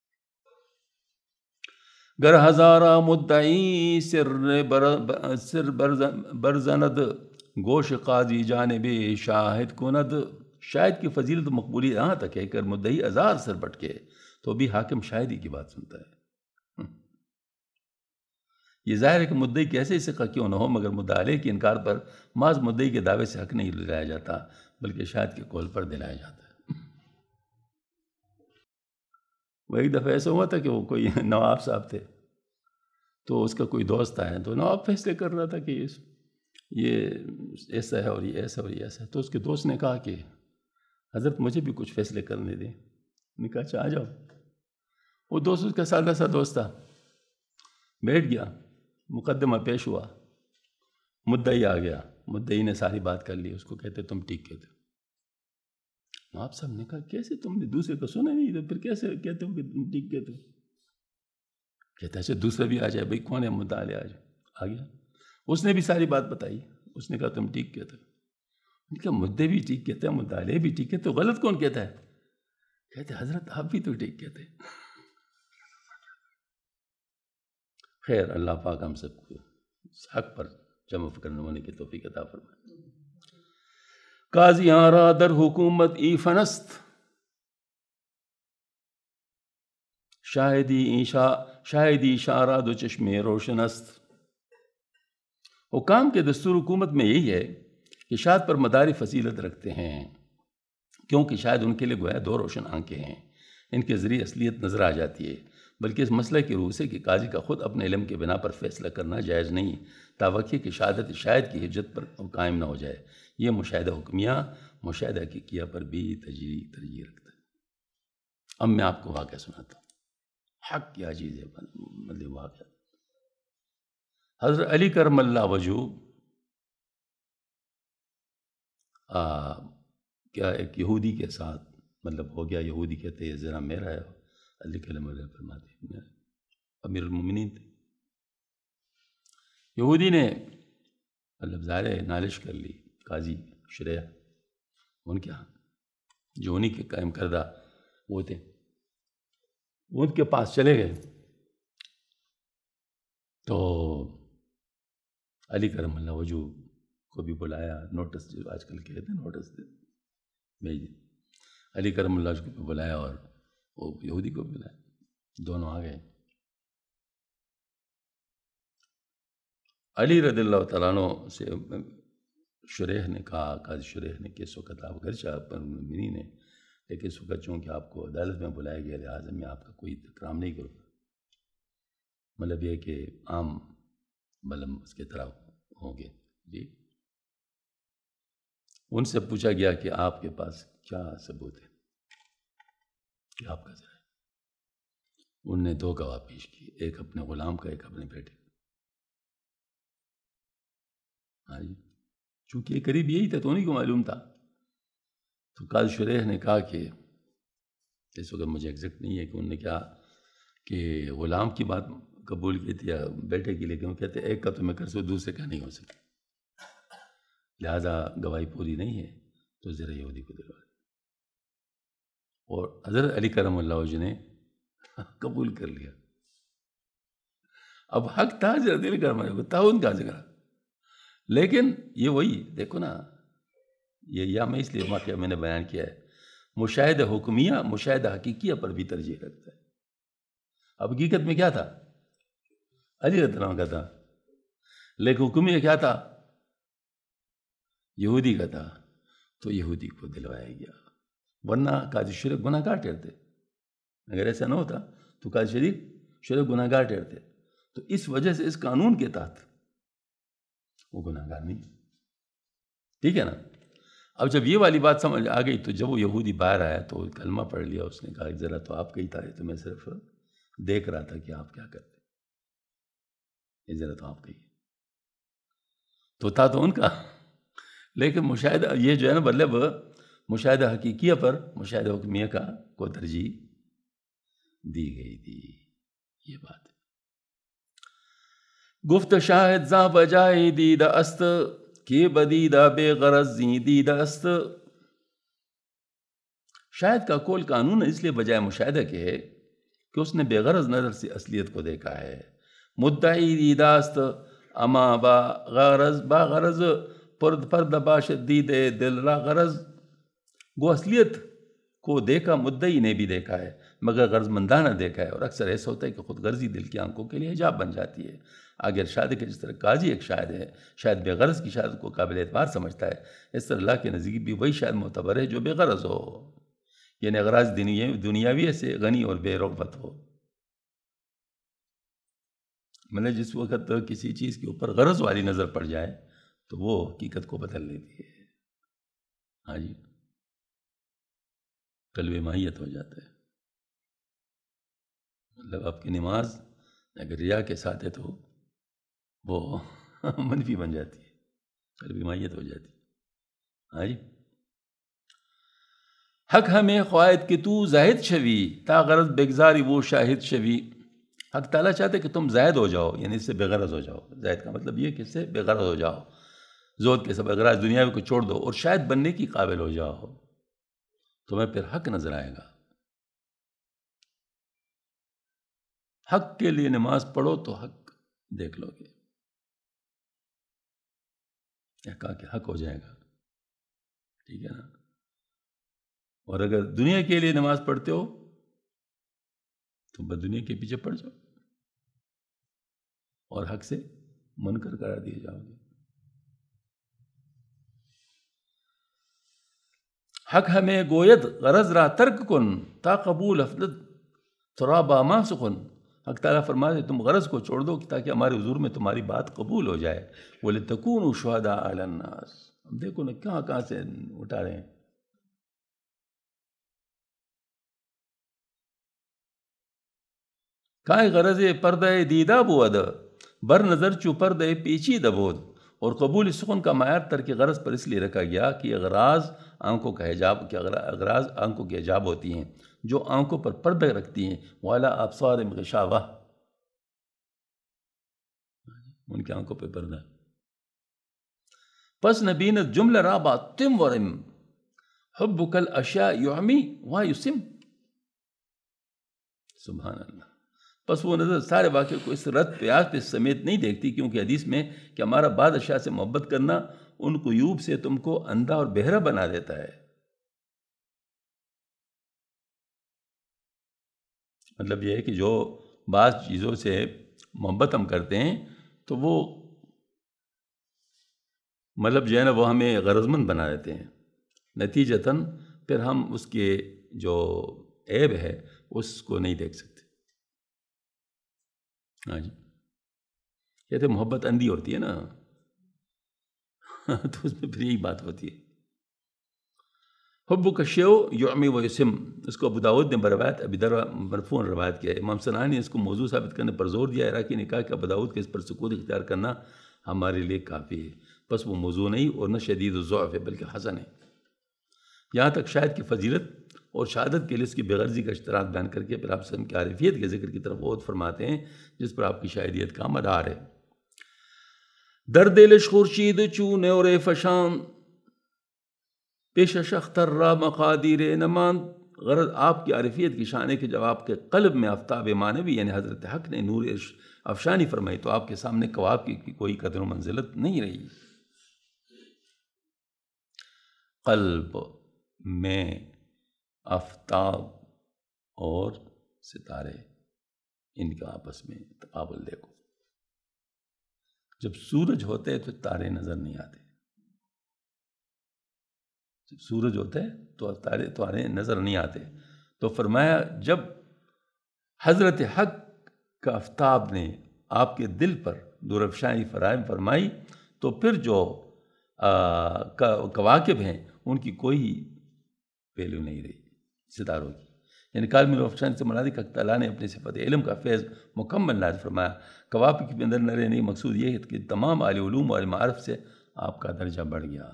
گر ہزارہ مدعی سر برزند گوش قاضی جانب شاہد کند، شاہد کی فضیلت و مقبولیت یہاں تک ہے کہ مدعی ہزار سر بٹکے تو بھی حاکم شاہدی کی بات سنتا ہے۔ یہ ظاہر ہے کہ مدعی کیسے ثقہ کیوں نہ ہو، مگر مدعا علیہ کے انکار پر محض مدعی کے دعوے سے حق نہیں دلایا جاتا بلکہ شاہد کے قول پر دلایا جاتا ہے۔ وہ ایک دفعہ ایسا ہوا تھا کہ وہ کوئی نواب صاحب تھے، تو اس کا کوئی دوست آیا، تو نواب فیصلے کر رہا تھا کہ یہ ایسا ہے اور یہ ایسا اور یہ ایسا ہے، تو اس کے دوست نے کہا کہ حضرت مجھے بھی کچھ فیصلے کرنے دیں۔ نے کہا اچھا آ جاؤ۔ وہ دوست اس کا سادہ سا دوست تھا، بیٹھ گیا، مقدمہ پیش ہوا، مدعی آ گیا، مدعی نے ساری بات کر لی، اس کو کہتے تم ٹھیک کہتے ہو۔ نواب صاحب نے کہا کیسے تم نے دوسرے کو سنا نہیں تو پھر کیسے کہتے ہو کہ تم ٹھیک کہتے ہو؟ کہتا ہے اچھا دوسرا بھی آ جائے، بھائی کون ہے مدعا علیہ، آ گیا، اس نے بھی ساری بات بتائی، اس نے کہا تم ٹھیک کہتے ہو۔ ان کا مدعے بھی ٹھیک کہتے ہیں، مدعا علیہ بھی ٹھیک کہتے، تو غلط کون کہتا ہے؟ کہتے حضرت آپ بھی تو ٹھیک کہتے۔ خیر اللہ پاک ہم سب کو حق پر جمع فکر ہونے کی توفیق عطا فرمائے۔ قاضی آرا در حکومت ای فنست، شاہدی شارا دو چشم روشن است۔ حکام کے دستور حکومت میں یہی ہے کہ شاہد پر مداری فضیلت رکھتے ہیں، کیونکہ شاید ان کے لیے گویا دو روشن آنکھیں ہیں، ان کے ذریعے اصلیت نظر آ جاتی ہے، بلکہ اس مسئلہ کی روح سے کہ قاضی کا خود اپنے علم کے بنا پر فیصلہ کرنا جائز نہیں، تاوقع کہ شہادت شاہد کی حجت پر قائم نہ ہو جائے۔ یہ مشاہدہ حکمیہ مشاہدہ حقیقیہ پر بھی ترجیح رکھتا ہے۔ اب میں آپ کو واقعہ سناتا ہوں، حق کیا چیز ہے، مطلب واقعہ۔ حضرت علی کرم اللہ وجہ کیا ایک یہودی کے ساتھ مطلب ہو گیا، یہودی کہتے ہیں ذرا میرا ہے، علی کرم اللہ فرماتے ہیں امیر المومنین تھے، یہودی نے مطلب ظاہر نالش کر لی قاضی شریح ان کے ہاں، جو انہی کے قائم کردہ وہ تھے، وہ ان کے پاس چلے گئے، تو علی کرم اللہ وجہ کو بھی بلایا، نوٹس جو آج کل کہتے ہیں نوٹس بھیج، علی کرم اللہ وجہ کو بھی بلایا اور وہ یہودی کو بھی بلایا، دونوں آ گئے۔ علی رضی اللہ تعالیٰ عنہ سے شریح نے کہا، قاضی شریح نے کہ اس وقت آپ گھر چاہ پر مومنین ہیں، لیکن اس وقت چونکہ آپ کو عدالت میں بلایا گیا لہٰذا میں آپ کا کوئی اکرام نہیں کروں گا، مطلب یہ کہ عام ملم اس کے طرح ہوں گے جی۔ ان سے پوچھا گیا کہ آپ کے پاس کیا ثبوت ہے کہ آپ کا ذرا ہے؟ ان نے دو گواہ پیش کی، ایک اپنے غلام کا، ایک اپنے بیٹے کا۔ ہاں جی، چونکہ یہ قریب یہی تھا تو انہیں کو معلوم تھا، تو قاضی شریح نے کہا کہ اس وقت مجھے ایگزیکٹ نہیں ہے کہ انہوں نے کہا کہ غلام کی بات قبول کی تھی یا بیٹے کی، لیکن وہ کہتے ایک کا تو میں کر سکوں، دوسرے کا نہیں ہو سکتا، لہٰذا گواہی پوری نہیں ہے تو ذرا یہودی کو دلوا۔ اور حضرت علی کرم اللہ وجہ نے قبول کر لیا۔ اب حق تھا حضرت علی کرم اللہ وجہ، تعاون کہاں سے کرا؟ لیکن یہ وہی دیکھو نا، یہ میں اس لیے واقعہ میں نے بیان کیا ہے، مشاہدہ حکمیہ مشاہدہ حقیقیہ پر بھی ترجیح رکھتا ہے۔ اب حقیقت میں کیا تھا؟ علی رضی اللہ عنہ کا تھا، لیکن حکمیہ کیا تھا؟ یہودی کا تھا، تو یہودی کو دلوایا گیا، ورنہ قاضی شریف گناہ گار ٹھہرتے۔ اگر ایسا نہ ہوتا تو قاضی شریف گناہ گار ٹھہرتے، تو اس وجہ سے اس قانون کے تحت وہ گناہ گار نہیں، ٹھیک ہے نا۔ اب جب یہ والی بات سمجھ آ گئی تو جب وہ یہودی باہر آیا تو کلمہ پڑھ لیا، اس نے کہا ذرا تو آپ کا ہی تھا، تو میں صرف دیکھ رہا تھا کہ آپ کیا کرتے، یہ ذرا تو آپ کا ہی تو تھا تو ان کا، لیکن مشاہدہ یہ جو ہے نا مطلب مشاہدہ حقیقیہ پر مشاہدہ حکمیہ کا کو ترجیح دی گئی تھی، یہ بات ہے۔ گفت شاہد زاں بجائے دیدہ است، کہ بدیدہ بے غرض زیں دیدہ است۔ شاہد کا قول قانون اس لیے بجائے مشاہدہ کے ہے کہ اس نے بے غرض نظر سے اصلیت کو دیکھا ہے۔ مدعی دیدہ است اما با غرض پرد باشد دیدے دل را غرض۔ وہ اصلیت کو دیکھا، مدعی نے بھی دیکھا ہے مگر غرض مندانہ دیکھا ہے، اور اکثر ایسا ہوتا ہے کہ خود غرضی دل کی آنکھوں کے لیے حجاب بن جاتی ہے۔ اگر شاہد کے جس طرح قاضی ایک شاہد ہے، شاید بے غرض کی شاہد کو قابل اعتبار سمجھتا ہے، اس طرح اللہ کے نزدیک بھی وہی شاہد معتبر ہے جو بے غرض ہو۔ یعنی اغراض دنیاوی سے غنی اور بے رغبت ہو. مطلب جس وقت کسی چیز کے اوپر غرض والی نظر پڑ جائے تو وہ حقیقت کو بدل لیتی ہے. ہاں جی، قلب ماہیت ہو جاتا ہے. مطلب آپ کی نماز اگر ریا کے ساتھ ہے تو وہ منفی بن جاتی ہے، قلب ماہیت ہو جاتی ہے. ہاں جی. حق ہمیں خواہد کہ تو زاہد شوی تا غرض بگزاری وہ شاہد شوی. حق تعالیٰ چاہتے کہ تم زاہد ہو جاؤ، یعنی اس سے بے غرض ہو جاؤ. زاہد کا مطلب یہ کہ اس سے بے غرض ہو جاؤ، زہد کے سب اغراض دنیاوی کو چھوڑ دو اور شاید بننے کی قابل ہو جاؤ. تمہیں پھر حق نظر آئے گا. حق کے لیے نماز پڑھو تو حق دیکھ لو گے، کیا کہا کہ حق ہو جائے گا. ٹھیک ہے نا. اور اگر دنیا کے لیے نماز پڑھتے ہو تو بس دنیا کے پیچھے پڑ جاؤ اور حق سے منکر قرار دیے جاؤ گے. حق ہمیں گوید غرض را ترک کن تا قبول افدد ترابا ما سکن. حق تعالیٰ فرماتے تم غرض کو چھوڑ دو تاکہ ہمارے حضور میں تمہاری بات قبول ہو جائے. وَلِتَكُونُوا شُهَدَاءَ عَلَى النَّاسِ. ہم دیکھو نا کہاں سے اٹھا رہے ہیں. کائے غرض پردہ دیدہ بود بر نظر چو پردہ پیچیدہ بود. اور قبول سخن کا معیار ترک غرض پر اس لیے رکھا گیا کہ اغراض آنکھوں کا حجاب، کہ اغراض آنکھوں کے حجاب ہوتی ہیں جو آنکھوں پر پردہ رکھتی ہیں. والا ابصار غشاوہ، ان کی آنکھوں پہ پردہ. پس نبینت جملہ رابع تم ورم حبک الاشیاء یعمی و یسم. سبحان اللہ. پس وہ نظر سارے واقعے کو اس رد پیاز پہ سمیت نہیں دیکھتی، کیونکہ حدیث میں کہ ہمارا بعض اشیاء سے محبت کرنا ان قیوب سے تم کو اندھا اور بہرا بنا دیتا ہے. مطلب یہ ہے کہ جو بعض چیزوں سے محبت ہم کرتے ہیں تو وہ مطلب جو ہے نا وہ ہمیں غرضمند بنا دیتے ہیں. نتیجتاً پھر ہم اس کے جو عیب ہے اس کو نہیں دیکھ سکتے. ہاں جی. کہتے محبت اندھی ہوتی ہے نا تو اس میں پھر یہی بات ہوتی ہے. حبک الشیء یعمی و یسم. اس کو ابو داؤد نے بروایت ابی ذر مرفوعاً روایت کیا ہے. امام صنعانی نے اس کو موضوع ثابت کرنے پر زور دیا. عراقی نے کہا کہ ابو داؤد کے اس پر سکوت اختیار کرنا ہمارے لیے کافی ہے. بس وہ موضوع نہیں اور نہ شدید الضعف ہے بلکہ حسن ہے. یہاں تک شاہد کی فضیلت اور شہادت کے لیے اس کی بے غرضی کا اشتراک بیان کر کے پھر آپ وسلم کی عارفیت کے ذکر کی طرف غور فرماتے ہیں جس پر آپ کی شاہدیت کا مدار ہے. در دلش خورشید چون اور فشان پیش اختر را مقادیر نمان. غرض آپ کی عارفیت کی شان ہے کہ جب آپ کے قلب میں آفتاب معنوی یعنی حضرت حق نے نور افشانی فرمائی تو آپ کے سامنے کواب کی کوئی قدر و منزلت نہیں رہی. قلب میں آفتاب اور ستارے، ان کا آپس میں تقابل دیکھو. جب سورج ہوتے تو تارے نظر نہیں آتے. جب سورج ہوتا ہے تو تارے نظر نہیں آتے. تو فرمایا جب حضرت حق کا آفتاب نے آپ کے دل پر نور افشانی فراہم فرمائی تو پھر جو کواکب ہیں ان کی کوئی ویلیو نہیں رہی ستاروں کی. یعنی کامل نور افشانی سے مراد حق تعالیٰ نے اپنی صفت علم کا فیض مکمل نازل فرمایا. کواکب کے اندر نہ رہنے مقصود یہ ہے کہ تمام اہل علوم اور معارف سے آپ کا درجہ بڑھ گیا.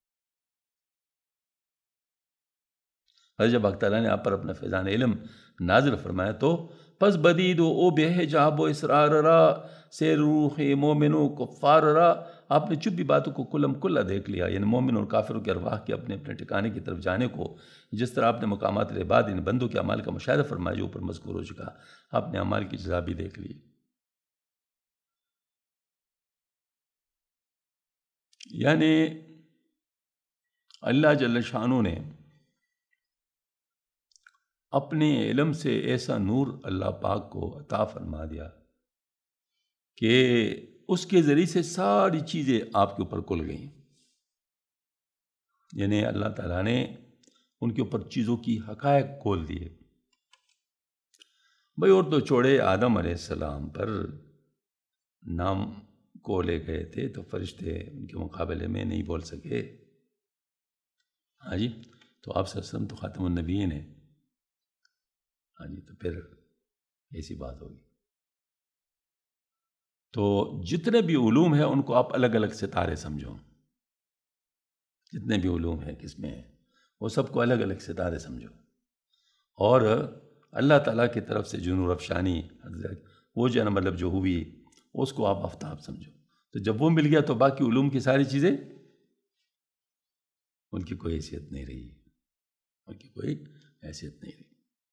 جب حق تعالیٰ نے آپ پر اپنا فیضان علم نازل فرمایا تو پس بدید او بے حجاب و اسرار را سے روح مومن و کفار را. آپ نے چپی باتوں کو کلم کلا دیکھ لیا، یعنی مومن اور کافروں کے ارواح کے اپنے اپنے ٹھکانے کی طرف جانے کو. جس طرح آپ نے مقامات العباد ان بندوں کے اعمال کا مشاہدہ فرمایا جو اوپر مذکور ہو چکا، آپ نے اعمال کی جزا بھی دیکھ لی. یعنی اللہ جل شانہ نے اپنے علم سے ایسا نور اللہ پاک کو عطا فرما دیا کہ اس کے ذریعے سے ساری چیزیں آپ کے اوپر کھل گئیں. یعنی اللہ تعالیٰ نے ان کے اوپر چیزوں کی حقائق کھول دیے۔ بھائی اور تو چھوڑے، آدم علیہ السلام پر نام کو لے گئے تھے تو فرشتے ان کے مقابلے میں نہیں بول سکے۔ ہاں جی، تو آپ صلی اللہ علیہ وسلم تو خاتم النبیین ہیں۔ ہاں جی، تو پھر ایسی بات ہوگی۔ تو جتنے بھی علوم ہیں ان کو آپ الگ الگ ستارے سمجھو، جتنے بھی علوم ہیں کس میں ہیں وہ سب کو الگ الگ ستارے سمجھو، اور اللہ تعالیٰ کی طرف سے جو نور افشانی وہ جو ہے نا مطلب جو ہوئی اس کو آپ آفتاب سمجھو۔ تو جب وہ مل گیا تو باقی علوم کی ساری چیزیں ان کی کوئی حیثیت نہیں رہی، ان کی کوئی حیثیت نہیں رہی۔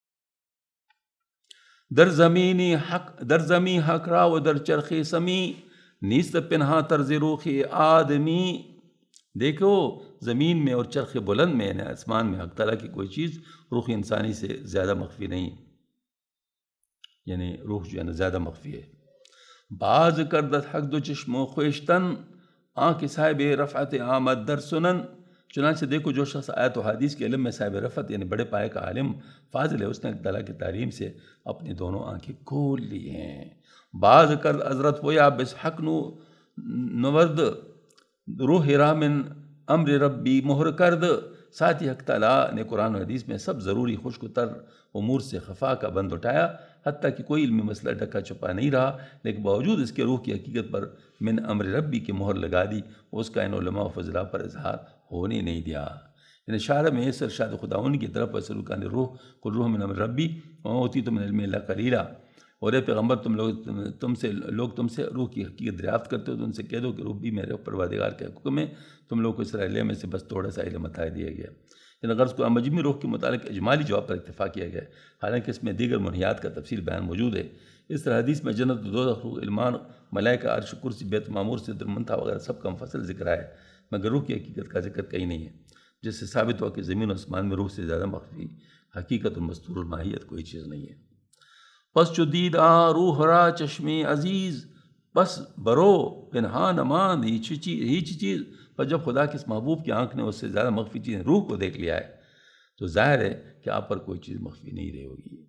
در زمین حق را و در چرخی سمی، نیست پنہا طرز روخ آدمی۔ دیکھو زمین میں اور چرخ بلند میں یعنی آسمان میں حق تعالیٰ کی کوئی چیز روح انسانی سے زیادہ مخفی نہیں، یعنی روح جو ہے نا زیادہ مخفی ہے۔ باز کردت حق دو چشم و خویشتن، آنکھ صاحب رفعت آمد در سنن۔ چنانچہ دیکھو جو شخص آیت و حدیث کے علم میں صاحب رفعت یعنی بڑے پائے کا عالم فاضل ہے، اس نے تعالیٰ کی تعلیم سے اپنی دونوں آنکھیں کھول لی ہیں۔ باز کرد حضرت ویا بس حق نورد، روح راہ من امر ربی مہر کرد۔ ساتھ ہی حق تعالیٰ نے قرآن و حدیث میں سب ضروری خشک و تر امور سے خفا کا بند اٹھایا، حتیٰ کہ کوئی علمی مسئلہ ڈھکا چھپا نہیں رہا، لیکن باوجود اس کے روح کی حقیقت پر من امر ربی کی مہر لگا دی، اس کا ان علماء و فضلاء پر اظہار ہونے نہیں دیا۔ یعنی اشارہ میں اس ارشاد خداوند کی طرف وسلوکان روح قل روح من امر ربی وما اوتیتم من العلم الا قلیلا۔ اور اے پیغمبر تم سے روح کی حقیقت دریافت کرتے ہو تو ان سے کہہ دو کہ روح بھی میرے پروردگار کا حکم ہے، تم لوگ کو اس علم میں سے بس تھوڑا سا علم عطا دیا گیا۔ یعنی غرض کو مجموعی روح کے متعلق اجمالی جواب پر اکتفا کیا گیا ہے، حالانکہ اس میں دیگر منہیات کا تفصیل بیان موجود ہے۔ اس طرح حدیث میں جنت و دوزخ، علمان، ملائکہ، عرش، کرسی، بیت معمور، سدر منتہا وغیرہ سب کا مفصل ذکر ہے، مگر روح کی حقیقت کا ذکر کہیں نہیں ہے، جس سے ثابت ہوا کہ زمین و آسمان میں روح سے زیادہ مخفی حقیقت و مستور الماہیت کوئی چیز نہیں ہے۔ پس چو دید روح را چشم عزیز، پس برو پنہان مان ہیچ چیز۔ پر جب خدا کے اس محبوب کی آنکھ نے اس سے زیادہ مخفی چیز روح کو دیکھ لیا ہے تو ظاہر ہے کہ آپ پر کوئی چیز مخفی نہیں رہے ہوگی۔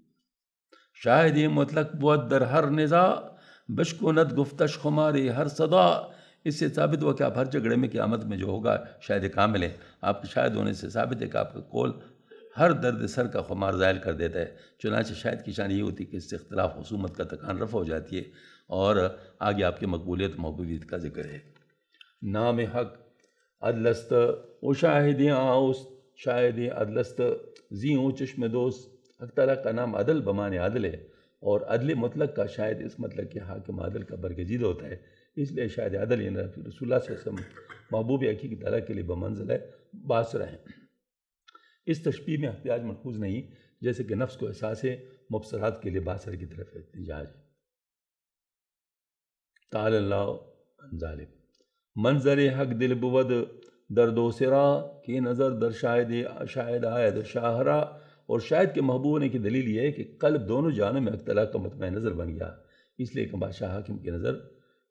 شاید یہ مطلق بود در ہر نزا، بشکوند گفتش خماری ہر صدا۔ اس سے ثابت ہوا کہ آپ ہر جھگڑے میں قیامت میں جو ہوگا شاید کامل ہے، آپ کے شاید ہونے سے ثابت ہے کہ آپ کا قول ہر درد سر کا خمار زائل کر دیتا ہے۔ چنانچہ شاید کی شان یہ ہوتی کہ اس سے اختلاف خصومت کا تکان رفع ہو جاتی ہے، اور آگے آپ کی مقبولیت محبوبیت کا ذکر ہے۔ نام حق عدلست و شاہد آؤست، شاہد عدلست زیوں چشم دوست۔ حق تعالیٰ کا نام عدل بمعنی عدل ہے، اور عدل مطلق کا شاہد اس مطلق کہ حاکم عدل کا برگزیدہ ہوتا ہے، اس لیے شاہد عدل یعنی رسول اللہ صلی اللہ علیہ وسلم محبوب حقیقی تعالیٰ کے لیے بمنزلہ باصرہ ہیں۔ اس تشبیہ میں احتیاج ملحوظ نہیں، جیسے کہ نفس کو احساس ہے، مبصرات کے لیے باصر کی طرف احتجاج ہے۔ تعالی اللہ عن ذالک، منظر حق دل بود در دو سرا کی نظر در شاہد آید شاہرا۔ اور شاہد کے محبوب ہونے کی دلیل یہ ہے کہ قلب دونوں جانوں میں حق تعالیٰ کا مطمئن نظر بن گیا، اس لیے کہ بادشاہ حاکم کی نظر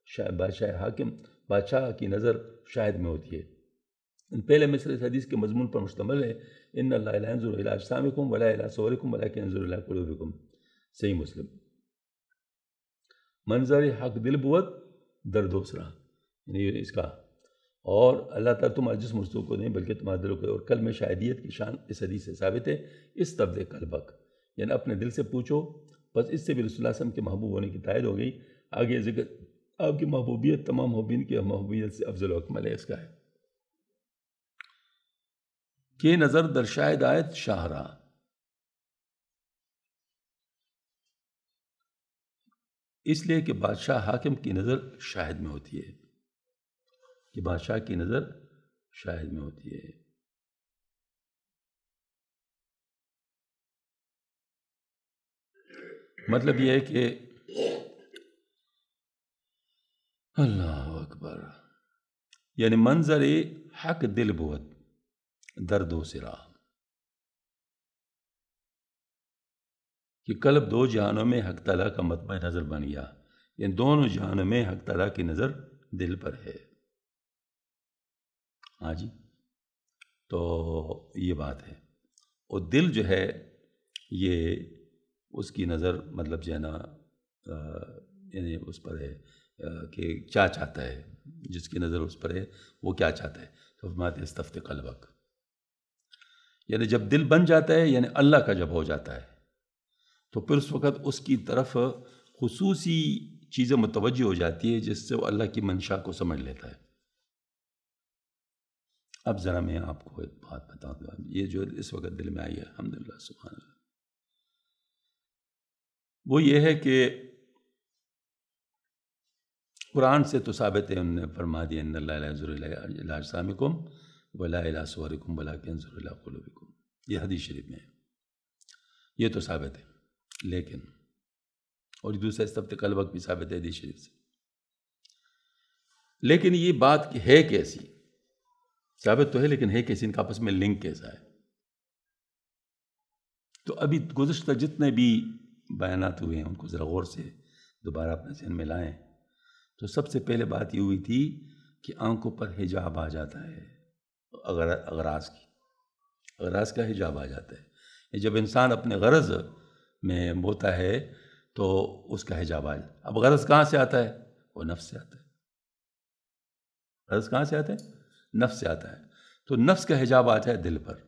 بادشاہ کی نظر شاہد میں ہوتی ہے۔ پہلے مصر اس حدیث کے مضمون پر مشتمل ہے، ان اللہ لا ينظر الى اجسامکم ولا الى صورکم ولکن ينظر الى قلوبکم، صحیح مسلم۔ منظر حق دل بود در دوسرا، یعنی اس کا، اور اللہ تعالیٰ تمہارے جسم مستو کو نہیں بلکہ تمہارے دلوں کو، اور قلب میں شاہدیت کی شان اس حدیث سے ثابت ہے۔ اس تبدے قلبک، یعنی اپنے دل سے پوچھو، بس اس سے بھی رسول اللہ صلی اللہ علیہ وسلم کے محبوب ہونے کی تائید ہو گئی۔ آگے ذکر آپ کی محبوبیت تمام محبوبین کی محبوبیت سے افضل و اکمل ہے، اس کا ہے کہ نظر در شاہد آیت شاہرا، اس لیے کہ بادشاہ حاکم کی نظر شاہد میں ہوتی ہے، کہ بادشاہ کی نظر شاہد میں ہوتی ہے۔ مطلب یہ ہے کہ اللہ اکبر، یعنی منظر حق دل بود در دو سرا، کہ قلب دو جہانوں میں حق تعالیٰ کا مطمئن نظر بن گیا، یعنی دونوں جہانوں میں حق تعالیٰ کی نظر دل پر ہے۔ ہاں جی، تو یہ بات ہے۔ اور دل جو ہے یہ اس کی نظر مطلب جو ہے نا یعنی اس پر ہے کہ کیا چاہتا ہے، جس کی نظر اس پر ہے وہ کیا چاہتا ہے. تو فرماتے استفت قلبک، یعنی جب دل بن جاتا ہے یعنی اللہ کا جب ہو جاتا ہے تو پھر اس وقت اس کی طرف خصوصی چیزیں متوجہ ہو جاتی ہے جس سے وہ اللہ کی منشا کو سمجھ لیتا ہے. اب ذرا میں آپ کو ایک بات بتاؤں گا، یہ جو اس وقت دل میں آئی ہے الحمدللہ سبحان اللہ، وہ یہ ہے کہ قرآن سے تو ثابت ہے، انہوں نے فرما دیا ان اللہ لا ينظر الی اجسامکم ولا الی صورکم ولکن ينظر الی قلوبکم، یہ حدیث شریف میں ہے، یہ تو ثابت ہے. لیکن اور دوسرا استفت قلبک بھی ثابت ہے حدیث شریف سے. لیکن یہ بات ہے کیسی؟ ثابت تو ہے لیکن ہے کیسی؟ ان کا آپس میں لنک کیسا ہے؟ تو ابھی گزشتہ جتنے بھی بیانات ہوئے ہیں ان کو ذرا غور سے دوبارہ اپنے ذہن میں لائیں. تو سب سے پہلے بات یہ ہوئی تھی کہ آنکھوں پر حجاب آ جاتا ہے، اغراض کا حجاب آ جاتا ہے. یہ جب انسان اپنے غرض میں ہوتا ہے تو اس کا حجاب آ جاتا ہے. اب غرض کہاں سے آتا ہے؟ وہ نفس سے آتا ہے. غرض کہاں سے آتا ہے؟ نفس سے آتا ہے. تو نفس کا حجاب آتا ہے دل پر،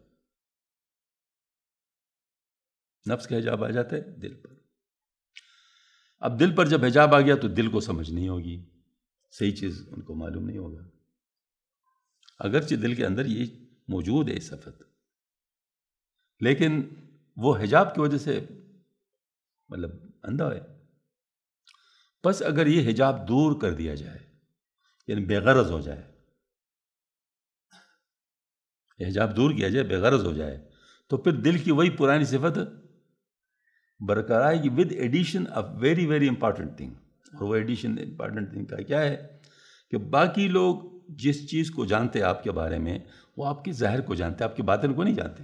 نفس کا حجاب آ جاتا ہے دل پر. اب دل پر جب حجاب آ گیا تو دل کو سمجھ نہیں ہوگی، صحیح چیز ان کو معلوم نہیں ہوگا، اگرچہ دل کے اندر یہ موجود ہے صفت، لیکن وہ حجاب کی وجہ سے مطلب اندھا ہے. بس اگر یہ حجاب دور کر دیا جائے یعنی بے غرض ہو جائے، حجاب دور کیا جائے، بے غرض ہو جائے، تو پھر دل کی وہی پرانی صفت برقرار آئے گی with addition of very very important thing. اور وہ ایڈیشن امپارٹنٹ تھنگ کا کیا ہے کہ باقی لوگ جس چیز کو جانتے ہیں آپ کے بارے میں وہ آپ کے ظاہر کو جانتے ہیں، آپ کے باطن کو نہیں جانتے،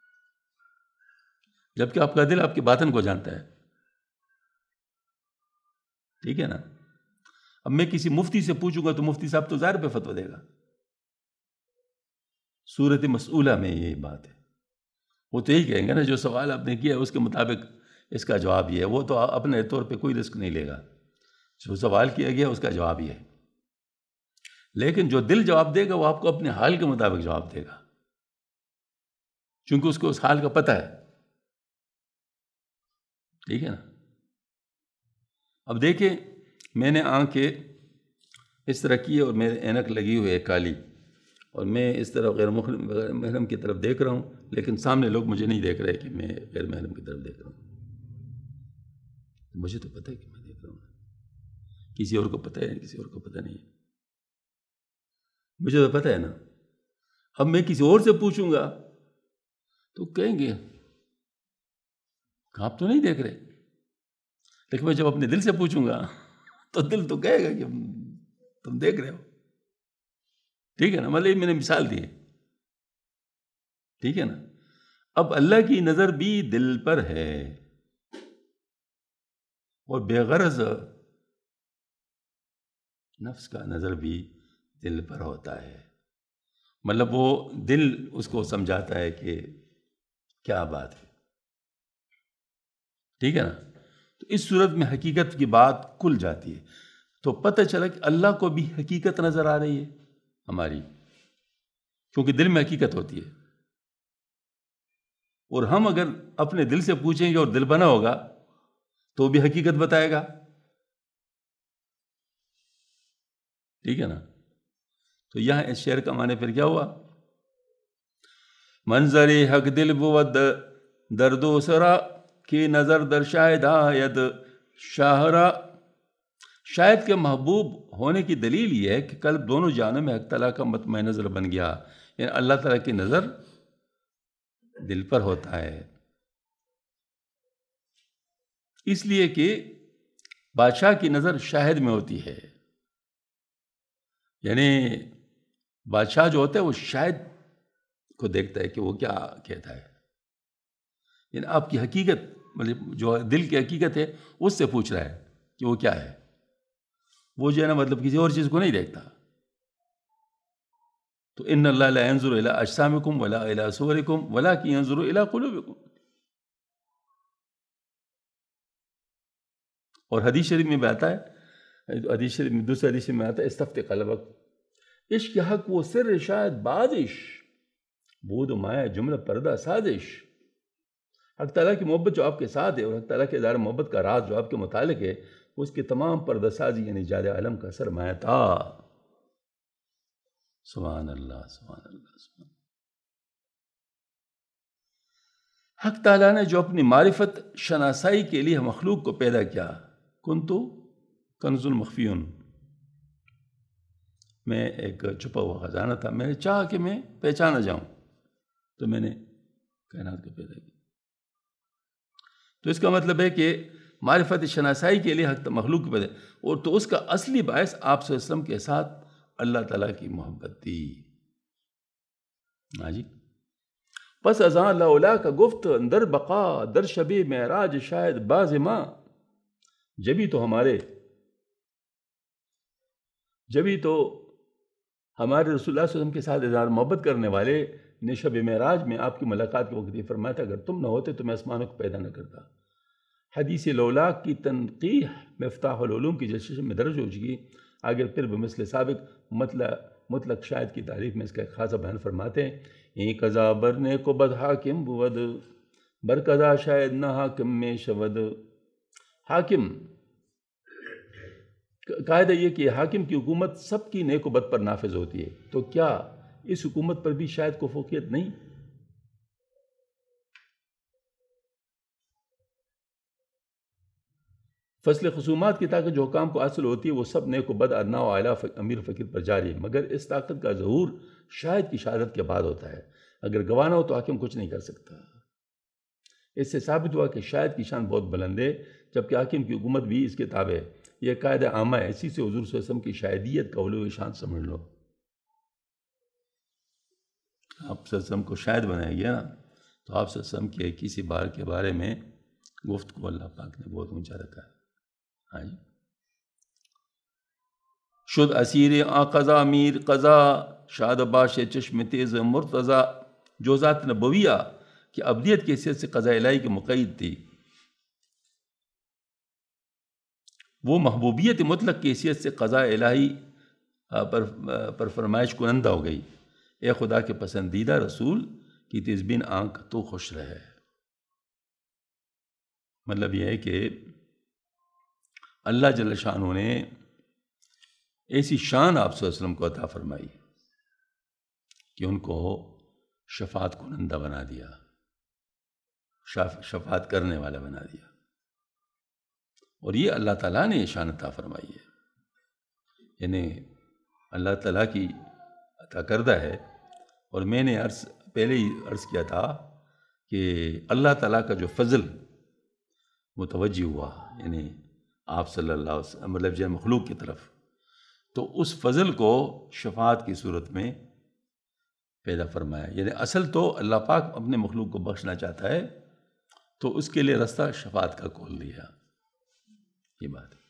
جبکہ آپ کا دل آپ کے باطن کو جانتا ہے. ٹھیک ہے نا؟ اب میں کسی مفتی سے پوچھوں گا تو مفتی صاحب تو ظاہر پہ فتویٰ دے گا. صورت مسئولہ میں یہی بات ہے، وہ تو یہی کہیں گے نا جو سوال آپ نے کیا ہے اس کے مطابق اس کا جواب یہ ہے. وہ تو اپنے طور پہ کوئی رسک نہیں لے گا، جو سوال کیا گیا اس کا جواب یہ ہے. لیکن جو دل جواب دے گا وہ آپ کو اپنے حال کے مطابق جواب دے گا، چونکہ اس کو اس حال کا پتہ ہے. ٹھیک ہے نا؟ اب دیکھیں میں نے آنکھیں اس طرح کی اور میرے اینک لگی ہوئی ہے کالی، اور میں اس طرح غیر محرم کی طرف دیکھ رہا ہوں، لیکن سامنے لوگ مجھے نہیں دیکھ رہے کہ میں غیر محرم کی طرف دیکھ رہا ہوں. مجھے تو پتہ ہے کہ میں دیکھ رہا ہوں، کسی اور کو پتہ ہے کسی اور کو پتہ نہیں ہے، مجھے تو پتہ ہے نا. اب میں کسی اور سے پوچھوں گا تو کہیں گے آپ تو نہیں دیکھ رہے، لیکن میں جب اپنے دل سے پوچھوں گا تو دل تو کہے گا کہ تم دیکھ رہے ہو. ٹھیک ہے نا؟ مطلب میں نے مثال دی ہے. ٹھیک ہے نا؟ اب اللہ کی نظر بھی دل پر ہے اور بے غرض نفس کا نظر بھی دل پر ہوتا ہے. مطلب وہ دل اس کو سمجھاتا ہے کہ کیا بات ہے. ٹھیک ہے نا؟ تو اس صورت میں حقیقت کی بات کھل جاتی ہے. تو پتہ چلا کہ اللہ کو بھی حقیقت نظر آ رہی ہے ہماری، کیونکہ دل میں حقیقت ہوتی ہے. اور ہم اگر اپنے دل سے پوچھیں گے اور دل بنا ہوگا تو وہ بھی حقیقت بتائے گا. ٹھیک ہے نا؟ تو یہاں اس شعر کا معنی پھر کیا ہوا؟ منظر حق دل بود در دوسرا کی نظر در شاہد آید شاہرا. شاید کے محبوب ہونے کی دلیل یہ ہے کہ قلب دونوں جانوں میں حق تعالیٰ کا مطمئن نظر بن گیا، یعنی اللہ تعالیٰ کی نظر دل پر ہوتا ہے. اس لیے کہ بادشاہ کی نظر شاہد میں ہوتی ہے، یعنی بادشاہ جو ہوتا ہے وہ شاہد کو دیکھتا ہے کہ وہ کیا کہتا ہے. یعنی آپ کی حقیقت مطلب جو دل کی حقیقت ہے اس سے پوچھ رہا ہے کہ وہ کیا ہے. وہ جو ہے نا مطلب کسی اور چیز کو نہیں دیکھتا. تو ان اللہ لا ينظر الى اجسامکم ولا الى صورکم ولکن ينظر الى قلوبکم. اور حدیث شریف میں بھی آتا ہے، حدیث شریف میں دوسرے حدیث میں آتا ہے استفت قلبک. عشق حق وہ سر شاید بازش، بود و مایا جملہ پردہ سازش. حق تعالیٰ کی محبت جو آپ کے ساتھ ہے اور حق تعالیٰ کے اظہار محبت کا راز جو آپ کے متعلق ہے، اس کے تمام پردہ سازی یعنی جاد عالم کا سرمایہ تھا. سبحان اللہ سبحان اللہ سبحان. حق تعالیٰ نے جو اپنی معرفت شناسائی کے لیے مخلوق کو پیدا کیا، کنتو کنز مخفیون، میں ایک چھپا ہوا خزانہ تھا، میں نے چاہا کہ میں پہچانا جاؤں تو میں نے کائنات کو پیدا کیا. تو اس کا مطلب ہے کہ معرفت شناسائی کے لیے حق مخلوق کو پیدا، اور تو اس کا اصلی باعث آپ صلی اللہ علیہ وسلم کے ساتھ اللہ تعالیٰ کی محبت تھی. ہاں جی. پس ازاں لولا کا گفت اندر بقا در شب معراج شاید باز ماں، جبھی تو ہمارے رسول اللہ صلی اللہ علیہ وسلم کے ساتھ اظہار محبت کرنے والے نے شب معراج میں آپ کی ملاقات کے وقت یہ فرمایا تھا، اگر تم نہ ہوتے تو میں آسمانوں کو پیدا نہ کرتا. حدیث لولا کی تنقیح مفتاح العلوم کی جلسے میں درج ہو چکی. آگے پھر بمثل سابق مطلق شاہد کی تعریف میں اس کا ایک خاصا بیان فرماتے ہیں. این قضا برنے کو بد حاکم بود، بر قضا شاید نہ حاکم میں شود. حاکم قاعدہ یہ کہ حاکم کی حکومت سب کی نیک و بد پر نافذ ہوتی ہے، تو کیا اس حکومت پر بھی شاید کو فوقیت نہیں؟ فصل خصومات کی طاقت جو حکام کو حاصل ہوتی ہے وہ سب نیک و بد، ادنا و اعلیٰ، امیر فقیر پر جاری ہے، مگر اس طاقت کا ظہور شاہد کی شہادت کے بعد ہوتا ہے. اگر گواہ نہ ہو تو حاکم کچھ نہیں کر سکتا. اس سے ثابت ہوا کہ شاہد کی شان بہت بلند ہے، جبکہ حاکم کی حکومت بھی اس کے تابع ہے. یہ قاعدہ عامہ ہے، اسی سے حضور صلی اللہ علیہ وسلم کی شاہدیت کا علو شان سمجھ لو. آپ صلی اللہ علیہ وسلم کو شاہد بنایا گیا نا، تو آپ صلی اللہ علیہ وسلم کے کسی بار کے بارے میں گفتگو اللہ پاک نے بہت اونچا رکھا ہے. ہاں جی. شد اسیر آ قضا میر قضا شاد باش چشم تیز مرتضی، جو ذات نبویہ کہ ابدیت کی حیثیت سے قضاء الہی کے مقید تھی، وہ محبوبیت مطلق کی حیثیت سے قضاء الہی پر فرمائش کنندہ ہو گئی. اے خدا کے پسندیدہ رسول کی تیزبین آنکھ تو خوش رہے. مطلب یہ ہے کہ اللہ جل شانہ نے ایسی شان آپ صلی اللہ علیہ وسلم کو عطا فرمائی کہ ان کو شفاعت کنندہ بنا دیا، شفاعت کرنے والا بنا دیا. اور یہ اللہ تعالیٰ نے یہ شان عطا فرمائی ہے، یعنی اللہ تعالیٰ کی عطا کردہ ہے. اور میں نے پہلے ہی عرض کیا تھا کہ اللہ تعالیٰ کا جو فضل متوجہ ہوا یعنی آپ صلی اللہ علیہ وسلم مطلب جو مخلوق کی طرف، تو اس فضل کو شفاعت کی صورت میں پیدا فرمایا. یعنی اصل تو اللہ پاک اپنے مخلوق کو بخشنا چاہتا ہے، تو اس کے لیے رستہ شفاعت کا کھول دیا. یہ بات ہے.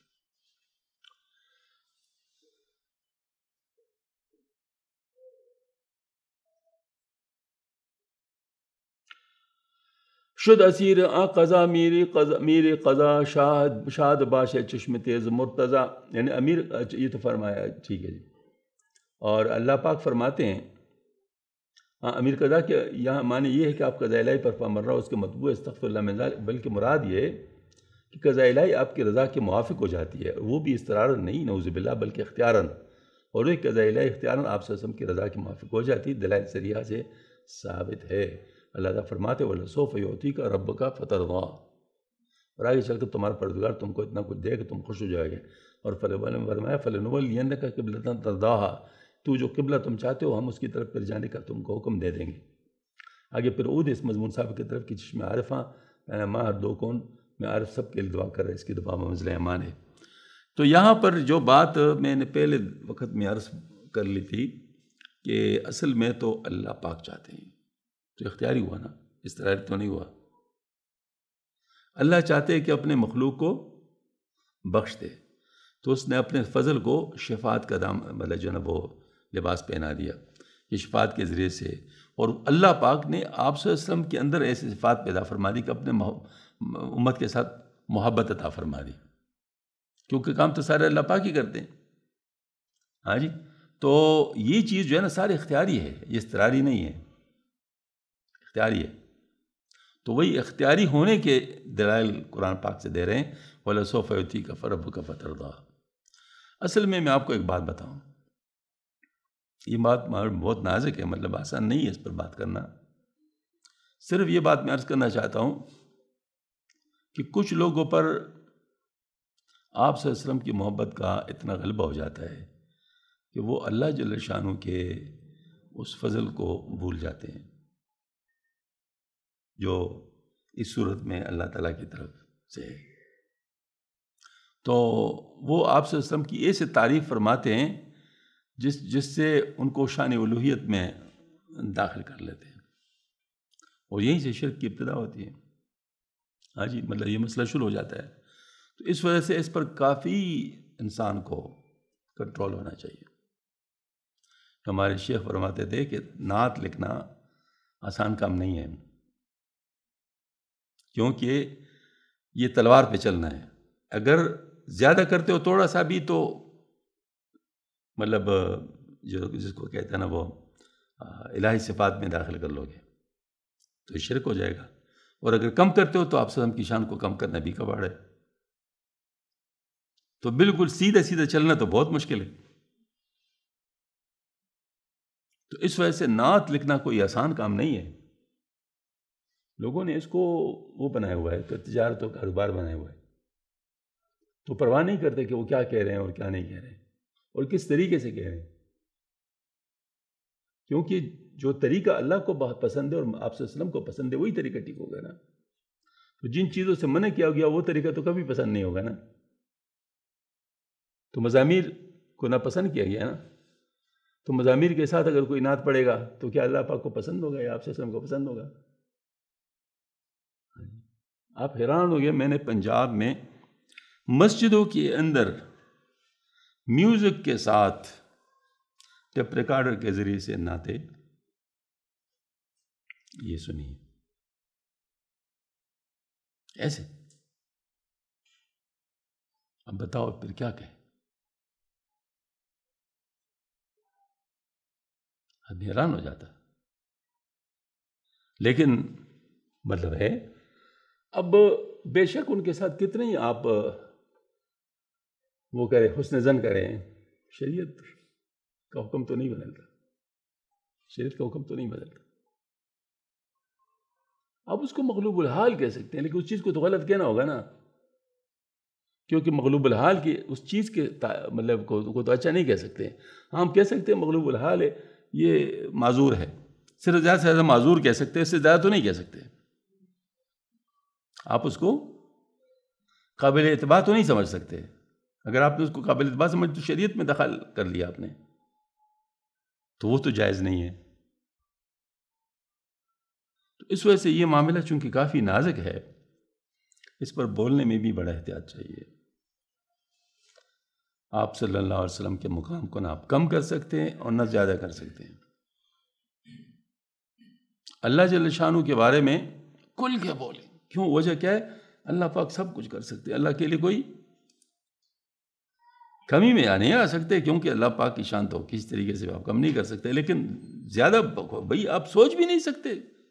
شد اسیر آ قضا میری قضا شاد باش چشم تیز مرتضی، یعنی امیر، یہ تو فرمایا ٹھیک ہے جی. اور اللہ پاک فرماتے ہیں امیر قضا کے یہاں معنی یہ ہے کہ آپ قضاء الہی پر پامر رہا اس کے مطبوع استغفر اللہ من ذلک، بلکہ مراد یہ ہے کہ قضاء الہی آپ کی رضا کے موافق ہو جاتی ہے، وہ بھی اضطراراً نہیں نعوذ باللہ بلکہ اختیاراً. اور وہ قضاء الہی اختیاراً آپ صلی اللہ علیہ وسلم کی رضا کے موافق ہو جاتی، دلائل صریحہ سے ثابت ہے. اللہ تعالیٰ فرماتے وَلَسَوْفَ يُعْطِيكَ رَبُّكَ فَتَرْضَىٰ، اور آگے چل کر تمہارا پروردگار تم کو اتنا کچھ دے کہ تم خوش ہو جائے گے. اور فرمایا فَلَنُوَلِّيَنَّكَ قِبْلَةً تَرْضَاهَا، تو جو قبلہ تم چاہتے ہو ہم اس کی طرف پھر جانے کا تم کو حکم دے دیں گے. آگے پھر عود اس مضمون صاحب کی طرف کی چشم عارفاں ماں ہر دو کون میں عارف سب کے لیے دعا کر رہا ہے، اس کی دعا میں منزل امان ہے. تو یہاں پر جو بات میں نے پہلے وقت میں عرض کر لی تھی کہ اصل میں تو اللہ پاک چاہتے ہیں، تو اختیاری ہوا نا، اضطراری تو نہیں ہوا. اللہ چاہتے ہیں کہ اپنے مخلوق کو بخش دے، تو اس نے اپنے فضل کو شفاعت کا دام مطلب جو نا وہ لباس پہنا دیا. یہ شفاعت کے ذریعے سے، اور اللہ پاک نے آپ صلی اللہ علیہ وسلم کے اندر ایسی صفات پیدا فرما دی کہ اپنے امت کے ساتھ محبت عطا فرما دی، کیونکہ کام تو سارے اللہ پاک ہی کرتے ہیں۔ ہاں جی، تو یہ چیز جو ہے نا ساری اختیاری ہے، یہ اضطراری نہیں ہے، اختیاری ہے۔ تو وہی اختیاری ہونے کے دلائل قرآن پاک سے دے رہے ہیں، وَلَسَوْفَ يُؤْتِيكَ رَبُّكَ فَتَرْضَىٰ۔ اصل میں آپ کو ایک بات بتاؤں، یہ بات بہت نازک ہے، مطلب آسان نہیں ہے اس پر بات کرنا۔ صرف یہ بات میں عرض کرنا چاہتا ہوں کہ کچھ لوگوں پر آپ صلی اللہ علیہ وسلم کی محبت کا اتنا غلبہ ہو جاتا ہے کہ وہ اللہ جل شانہ کے اس فضل کو بھول جاتے ہیں جو اس صورت میں اللہ تعالیٰ کی طرف سے ہے۔ تو وہ آپ صلی اللہ علیہ وسلم کی ایسے تعریف فرماتے ہیں جس سے ان کو شان الوہیت میں داخل کر لیتے ہیں، اور یہیں سے شرک کی ابتدا ہوتی ہے۔ ہاں جی، مطلب یہ مسئلہ شروع ہو جاتا ہے۔ تو اس وجہ سے اس پر کافی انسان کو کنٹرول ہونا چاہیے۔ ہمارے شیخ فرماتے تھے کہ نعت لکھنا آسان کام نہیں ہے، کیونکہ یہ تلوار پہ چلنا ہے۔ اگر زیادہ کرتے ہو تھوڑا سا بھی تو مطلب جس کو کہتے ہیں نا وہ الہی صفات میں داخل کر لو گے تو یہ شرک ہو جائے گا، اور اگر کم کرتے ہو تو آپ وسلم کی شان کو کم کرنا بھی کباڑ ہے۔ تو بالکل سیدھا سیدھا چلنا تو بہت مشکل ہے۔ تو اس وجہ سے نعت لکھنا کوئی آسان کام نہیں ہے۔ لوگوں نے اس کو وہ بنایا ہوا ہے کہ تجارت و کاروبار بنایا ہوا ہے، تو پرواہ نہیں کرتے کہ وہ کیا کہہ رہے ہیں اور کیا نہیں کہہ رہے ہیں اور کس طریقے سے کہہ رہے ہیں، کیونکہ جو طریقہ اللہ کو بہت پسند ہے اور آپ صلی اللہ علیہ وسلم کو پسند ہے وہی طریقہ ٹھیک ہوگا نا۔ تو جن چیزوں سے منع کیا گیا وہ طریقہ تو کبھی پسند نہیں ہوگا نا۔ تو مزامیر کو ناپسند کیا گیا نا، تو مزامیر کے ساتھ اگر کوئی نعت پڑھے گا تو کیا اللہ پاک کو پسند ہوگا یا آپ صلی اللہ علیہ وسلم کو پسند ہوگا؟ آپ حیران ہو گئے، میں نے پنجاب میں مسجدوں کے اندر میوزک کے ساتھ ٹیپ ریکارڈر کے ذریعے سے نعتیں یہ سنی ایسے۔ اب بتاؤ پھر کیا کہیں؟ اب حیران ہو جاتا۔ لیکن مطلب ہے اب بے شک ان کے ساتھ کتنے ہی آپ وہ کریں، حسن زن کریں، شریعت کا حکم تو نہیں بدلتا، شریعت کا حکم تو نہیں بدلتا۔ آپ اس کو مغلوب الحال کہہ سکتے ہیں، لیکن اس چیز کو تو غلط کہنا ہوگا نا، کیونکہ مغلوب الحال کی اس چیز کے مطلب کو تو اچھا نہیں کہہ سکتے۔ ہم کہہ سکتے ہیں مغلوب الحال ہے، یہ معذور ہے، صرف زیادہ سے زیادہ معذور کہہ سکتے ہیں، اس سے زیادہ تو نہیں کہہ سکتے۔ آپ اس کو قابل اعتبار تو نہیں سمجھ سکتے۔ اگر آپ نے اس کو قابل اعتبار سمجھ تو شریعت میں دخل کر لیا آپ نے، تو وہ تو جائز نہیں ہے۔ تو اس وجہ سے یہ معاملہ چونکہ کافی نازک ہے، اس پر بولنے میں بھی بڑا احتیاط چاہیے۔ آپ صلی اللہ علیہ وسلم کے مقام کو نہ آپ کم کر سکتے ہیں اور نہ زیادہ کر سکتے ہیں۔ اللہ جل شانہ کے بارے میں کھل کے بولیں، کیوں؟ وجہ کیا ہے؟ اللہ پاک سب کچھ کر سکتے ہیں، اللہ کے لیے کوئی کمی میں نہیں آ سکتے، کیونکہ اللہ پاک کی شان تو کسی طریقے سے آپ کم نہیں کر سکتے، لیکن زیادہ بھائی آپ سوچ بھی نہیں سکتے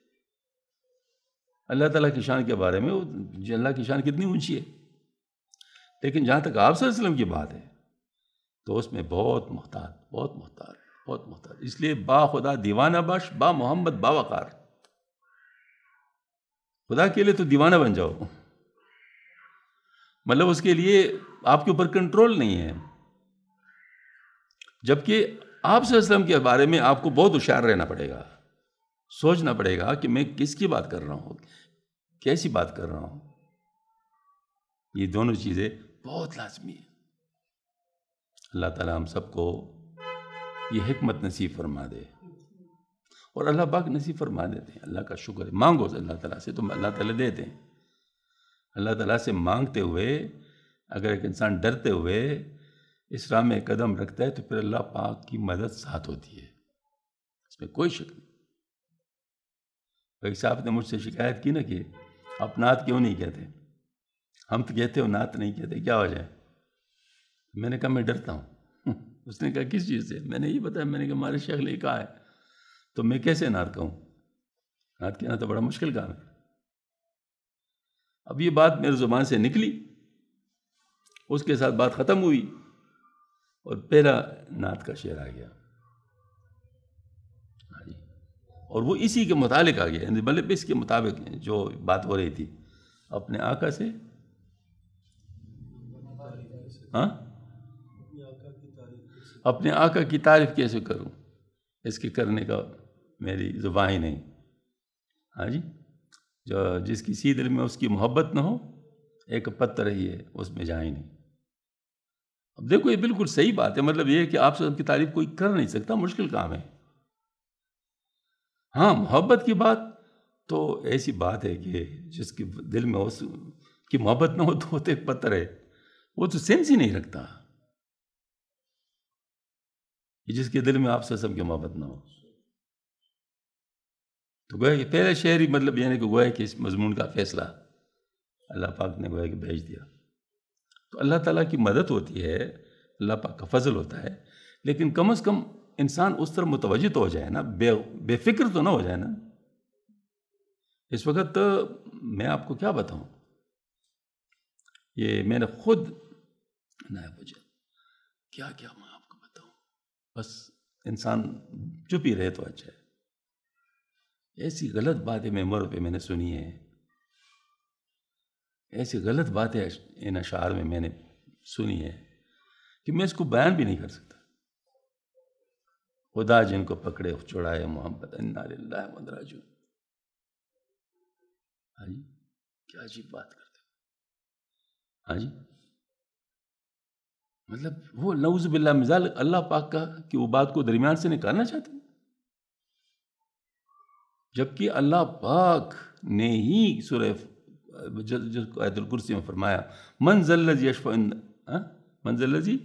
اللہ تعالیٰ کی شان کے بارے میں، اللہ کی شان کتنی اونچی ہے۔ لیکن جہاں تک آپ صلی اللہ علیہ وسلم کی بات ہے تو اس میں بہت محتاط، بہت محتاط، بہت محتاط۔ اس لیے با خدا دیوانہ باش، با محمد با وقار، خدا کے لیے تو دیوانہ بن جاؤ، مطلب اس کے لیے آپ کے اوپر کنٹرول نہیں ہے۔ جبکہ آپ صلی اللہ علیہ وسلم کے بارے میں آپ کو بہت ہوشیار رہنا پڑے گا، سوچنا پڑے گا کہ میں کس کی بات کر رہا ہوں، کیسی بات کر رہا ہوں۔ یہ دونوں چیزیں بہت لازمی ہیں۔ اللہ تعالیٰ ہم سب کو یہ حکمت نصیب فرما دے، اور اللہ پاک نصیب فرما دیتے ہیں۔ اللہ کا شکر ہے، مانگو اللہ تعالیٰ سے تو اللہ تعالیٰ دیتے ہیں۔ اللہ تعالیٰ سے مانگتے ہوئے اگر ایک انسان ڈرتے ہوئے اس راہ میں قدم رکھتا ہے تو پھر اللہ پاک کی مدد ساتھ ہوتی ہے۔ اس میں کوئی شک نہیں. ایک صاحب نے مجھ سے شکایت کی نا کہ آپ نعت کیوں نہیں کہتے؟ ہم تو کہتے ہو نعت نہیں کہتے، کیا وجہ ہے؟ میں نے کہا میں ڈرتا ہوں. اس نے کہا کس چیز سے؟ میں نے یہ بتایا، میں نے کہا ہمارے شیخ نے کہا ہے تو میں کیسے نعت کہوں؟ نعت کہنا تو بڑا مشکل کام ہے. اب یہ بات میرے زبان سے نکلی، اس کے ساتھ بات ختم ہوئی اور پہلا نعت کا شعر آ گیا. اور وہ اسی کے متعلق آ گیا، مطلب اس کے مطابق جو بات ہو رہی تھی اپنے آقا سے. ہاں، اپنے آقا کی تعریف کیسے کروں؟ اس کے کرنے کا میری زبان ہی نہیں. ہاں جی، جو جس کسی دل میں اس کی محبت نہ ہو، ایک پتھر ہی ہے اس میں جائیں نہیں. اب دیکھو یہ بالکل صحیح بات ہے. مطلب یہ ہے کہ آپ سے کی تعریف کوئی کر نہیں سکتا، مشکل کام ہے. ہاں، محبت کی بات تو ایسی بات ہے کہ جس کے دل میں اس کی محبت نہ ہو تو ایک پتھر ہے، وہ تو سینس ہی نہیں رکھتا. جس کے دل میں آپ سے سب کی محبت نہ ہو تو گویا کہ پہلے شعر ہی مطلب یعنی کہ گویا کہ اس مضمون کا فیصلہ اللہ پاک نے گویا کہ بھیج دیا. تو اللہ تعالیٰ کی مدد ہوتی ہے، اللہ پاک کا فضل ہوتا ہے، لیکن کم از کم انسان اس طرح متوجہ تو ہو جائے نا، بے فکر تو نہ ہو جائے نا. اس وقت میں آپ کو کیا بتاؤں، یہ میں نے خود نہ پوچھا کیا میں آپ کو بتاؤں. بس انسان چپ ہی رہے تو اچھا ہے. ایسی غلط باتیں ممبروں پہ میں نے سنی ہیں، ایسی غلط باتیں ان اشعار میں نے سنی ہے کہ میں اس کو بیان بھی نہیں کر سکتا. خدا جن کو پکڑے چھڑائے محمد، انا للہ و انا راجعون. ہاں جی، کیا عجیب بات کرتے ہو. ہاں جی، مطلب وہ نعوذ باللہ من ذالک اللہ پاک کا کہ وہ بات کو درمیان سے نکالنا چاہتے ہیں، جبکہ اللہ پاک نے ہی سورہ جس کو آیت الکرسی میں فرمایا من ذا الذی یشفع من ذا الذی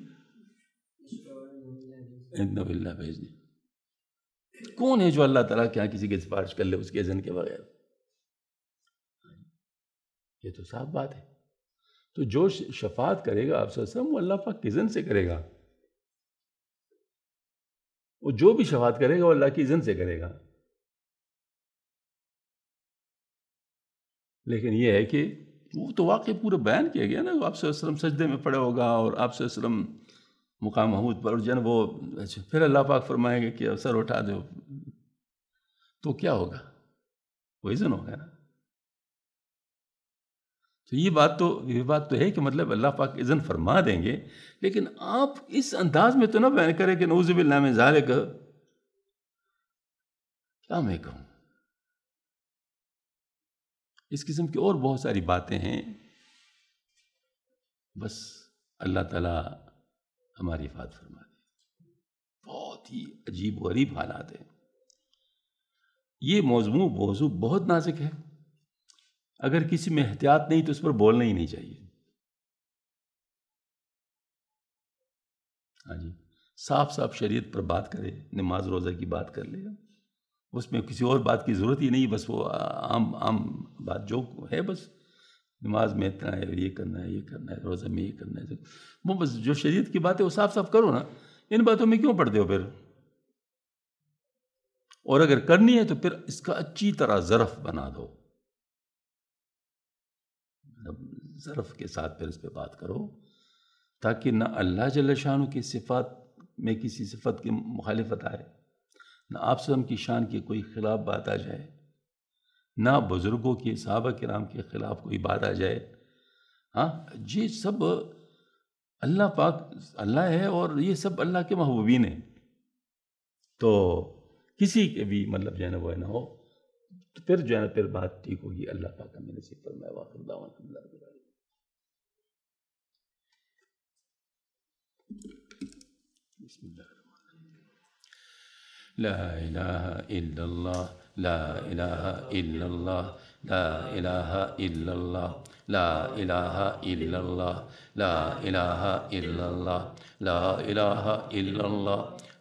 عنده الا باذنہ. کون ہے جو اللہ تعالیٰ کے یہاں کسی کی سفارش کر لے اس کے اذن کے بغیر؟ یہ تو صاف بات ہے. تو جو شفاعت کرے گا آپ صلی اللہ علیہ وسلم وہ اللہ پاک کے اذن سے کرے گا، وہ جو بھی شفاعت کرے گا وہ اللہ کی اذن سے کرے گا. لیکن یہ ہے کہ وہ تو واقعی پورا بیان کیا گیا نا، آپ صلی اللہ علیہ وسلم سجدے میں پڑے ہوگا اور آپ صلی اللہ علیہ وسلم مقام محمود پر جن وہ پھر اللہ پاک فرمائیں گے کہ سر اٹھا دو تو کیا ہوگا؟ وہ اذن ہوگا نا. تو یہ بات تو ہے کہ مطلب اللہ پاک اذن فرما دیں گے، لیکن آپ اس انداز میں تو نہ بیان کریں کہ نعوذ باللہ من ذالک. کیا میں کہوں، اس قسم کی اور بہت ساری باتیں ہیں. بس اللہ تعالیٰ ہماری حفاظت فرما دے. بہت ہی عجیب و غریب حالات ہیں. یہ موضوع بہت نازک ہے. اگر کسی میں احتیاط نہیں تو اس پر بولنا ہی نہیں چاہیے. ہاں جی، صاف شریعت پر بات کرے، نماز روزہ کی بات کر لے، اس میں کسی اور بات کی ضرورت ہی نہیں. بس وہ عام بات جو ہے، بس نماز میں اتنا ہے، یہ کرنا ہے، روزہ میں یہ کرنا ہے. وہ بس جو شریعت کی بات ہے وہ صاف کرو نا. ان باتوں میں کیوں پڑھتے ہو پھر؟ اور اگر کرنی ہے تو پھر اس کا اچھی طرح ظرف بنا دو، ظرف کے ساتھ پھر اس پہ بات کرو، تاکہ نہ اللہ جل شانہ کی صفات میں کسی صفت کی مخالفت آئے، نہ آپ سے ہم کی شان کی کوئی خلاف بات آ جائے، نہ بزرگوں کی صحابہ کرام کے خلاف کوئی بات آ جائے. ہاں، یہ سب اللہ پاک اللہ ہے اور یہ سب اللہ کے محبوبین ہیں. تو کسی کے بھی مطلب جو ہے نا وہ نہ ہو تو پھر جو ہے نا پھر بات ٹھیک ہوگی. اللہ پاک ہمیں نصیب فرمائے. واخر دعوانا الحمد للہ رب العالمین. بسم اللہ لا الہ الا اللہ لا الہ الا اللہ لا الہ الا اللہ لا الہ الا اللہ لا الہ الا اللہ لا الہ الا اللہ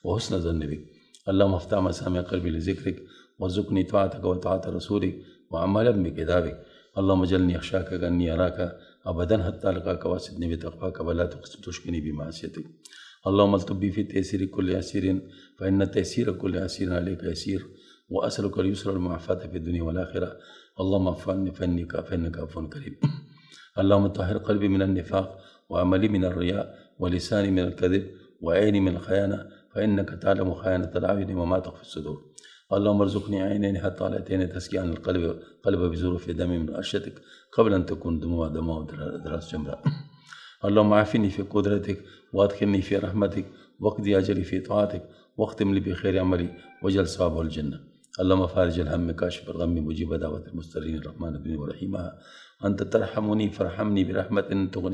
وحسن ظن بك. اللهم افتح مسامع قلبي لذكرك وارزقني طاعتك وطاعة رسولك وعملا بكتابك. اللهم اجعلني أخشاك كأني أراك أبدا حتى ألقاك واسدني بتقواك ولا تشقني بمعصيتك. اللهم الطب بي في تيسير كل عسير فإن تيسير كل عسير عليك يسير، وأسألك اليسر والمعافاة في الدنيا والآخرة. اللهم اعف عني فإنك عفو كريم. اللهم طهر قلبي من النفاق وعملي من الرياء ولساني من الكذب وعيني من الخيانة، فإنك تعلم خيانة الأعين وما تخفي الصدور. اللهم ارزقني عينين حتى علتين تسقي عن القلب بظروف دم من خشيتك قبل أن تكون دموع دراس جمرة. اللهم عافني في قدرتك وادخلني في رحمتك واقضي أجلي في طاعتك واختم لي بخير عملي واجعل صوابه الجنة. اللهم فارج الهم كاشف الغم مجيب دعوة المضطرين الرحمن الرحيم ورحيمها. أنت ترحمني فارحمني برحمة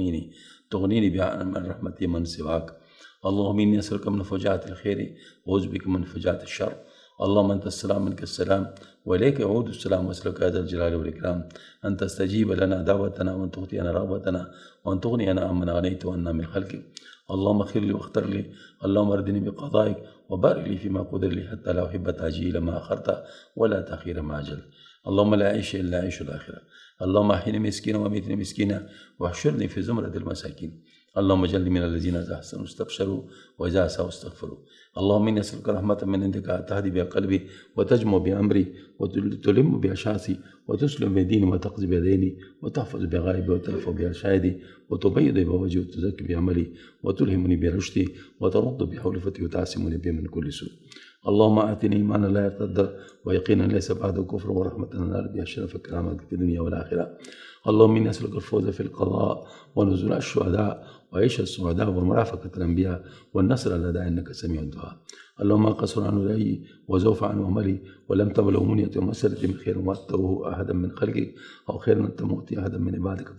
تغنيني بها من رحمتي من سواك. اللهم إني أسألك من فجاعة الخير وأعوذ بك من فجاعة الشر. اللهم أنت السلام منك السلام وإليك يعود السلام، وأسألك هذا الجلال والإكرام أن تستجيب لنا دعوتنا وأن تغطينا رغبتنا وأن تغنينا عمن غنيت وأنا من خلقك. اللهم اغفر لي واختر لي. اللهم اردني بقضائك وبارك لي فيما قدر لي حتى لا أحب تأجيل ما أخرت ولا تأخير ما أجل. اللهم لا عيش إلا عيش الآخرة. اللهم أحيني مسكينا وأميتني مسكينا واحشرني في زمرة المساكين. اللهم اجعلني من الذين إذا أحسنوا استبشروا وإذا أساءوا استغفروا. اللهم إني أسألك رحمة من عندك تهدي بها قلبي وتجمع بأمري وتلم بها شاسي وتسلم بديني وتقضي بديني وتحفظ بغائبي وترفع بها شاهدي وتبيض بوجهي وتزكي بعملي وتلهمني برشدي وترد بحولفتي وتعصمني بها من كل سوء. اللهم آتني إيمانا لا يرتد ويقينا ليس بعده كفر ورحمة لا بها شرف كرامتك في الدنيا والآخرة. اللهم إني أسألك الفوز في القضاء ونزول الشهداء وعيش السعداء ومرافقة الأنبياء والنصر الأداء إنك سميع الدعاء. اللهم قصر عن رأيي وزوف عن عملي ولم تبلغ منية ومسألتي من خير ما أتوه أحدا من خلقك أو خير أن تموت أحدا من عبادك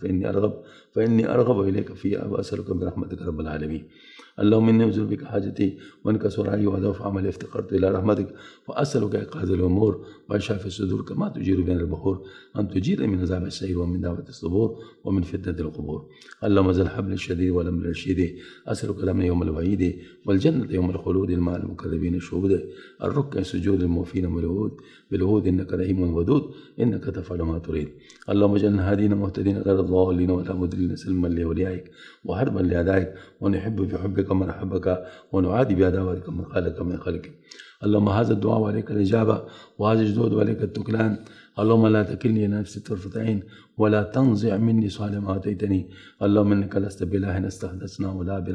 فإني أرغب إليك فيها وأسألك برحمتك رب العالمين. اللهم إني أنزل بك حاجتي وانكسر رأيي وأضعف عملي افتقرت إلى رحمتك وأسألك إنقاذ الأمور وإشفاء الصدور كما تجير بين البحور أن تجير من عذاب السير ومن دعوة الصبور ومن فتنة القبور. اللهم ذا الحبل الشديد والأمر الرشيد أسألك الأمن يوم الوعيد والجنة يوم الخلود مع المكذبين الشهود الركع سجود الموفين بالوعود إنك رحيم ودود إنك تفعل ما تريد. اللهم اجعلنا هادين مهتدين غير ضالين ولا مضلين سلما لأوليائك وحربا لأعدائك ونحب بحبك من أحبك ونعادي بعداوتك من خالك من خلقك. اللهم هذا الدعاء وعليك الإجابة وهذا الجدود وعليك التكلان. اللهم لا تكلني نفسي طرفة عين ولا تنزع مني صالح ما أتيتني. اللهم إنك لست بإله استحدثنا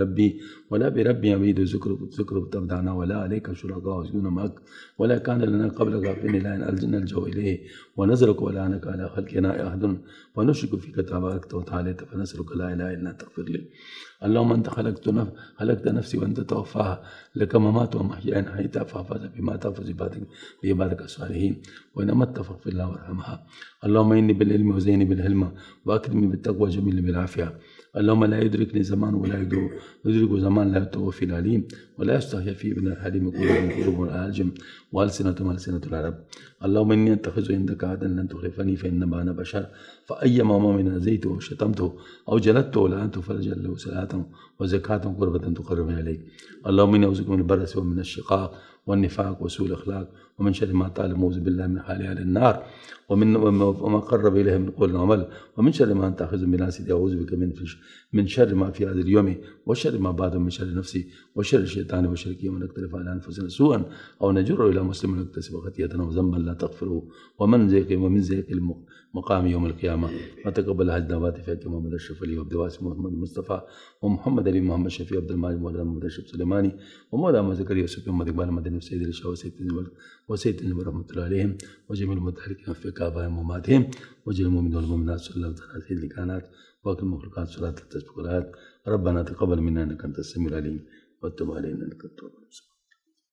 ولا بربي يبيد ذكرك تبدعنا ولا عليك شركاء يسجدون معك ولا كان لنا قبلك في إله نلجأ إليه ونزلك ولا أنك على خلقنا أحد ونشرك فيك تبارك وتعالى فنسألك لا إله إلا أنت تغفر لي. اللهم أنت خلقت نفسي وأنت توفاها لك ممات ومحيا إن حييتها فاحفظ بما تحفظ بعبادك الصالحين وإن مت فاغفر لها وارحمها. اللهم إني بالعلم وزيني بالحلم وأكرمني بالتقوى وجميل بالعافية. اللهم لا يدركني زمان ولا يدرك زمان لا يتوفي العليم ولا يستحيا فيه من الحليم قلوب الألجم وألسنة العرب. اللهم إني أتخذ عندك عهدا لن تخلفني فإنما أنا بشر فأيما مؤمن أذيته وشتمته أو جلدته لأنت فرجا له صلاة وزكاة قربة تقربني إليك. اللهم إني أعوذ من البرس ومن الشقاق والنفاق وسوء الأخلاق ومن شر ما تعلم أعوذ بالله من حال أهل النار وما قرب إليه من قول وعمل ومن شر ما أنت آخذ بناصيتي أعوذ بك من شر ما في هذا اليوم وشر ما بعد من شر نفسي وشر الشيطان وشركه ونقترف على أنفسنا سوءا أو نجر إلى مسلم نكتسب خطيئة وذنبا لا تغفره ومن زيك مقام يوم القيامة وتقبل هذه الدعوات فيك محمد أشرف علي وعبد الواسع محمد المصطفى ومحمد علي محمد شفيع عبد المالك مولانا محمد أشرف سليماني ومولانا زكريا يوسف محمد إقبال مدني وسيد الشاه وسيد ورحمة الله عليهم وجميع المتحركين في كعبهم وماتهم وجميع المؤمنين والمؤمنات صلى الله عليه وسلم سيد الكائنات وكل المخلوقات صلاة التسبيحات. ربنا تقبل منا إنك أنت السميع العليم وتب علينا إنك أنت التواب الرحيم.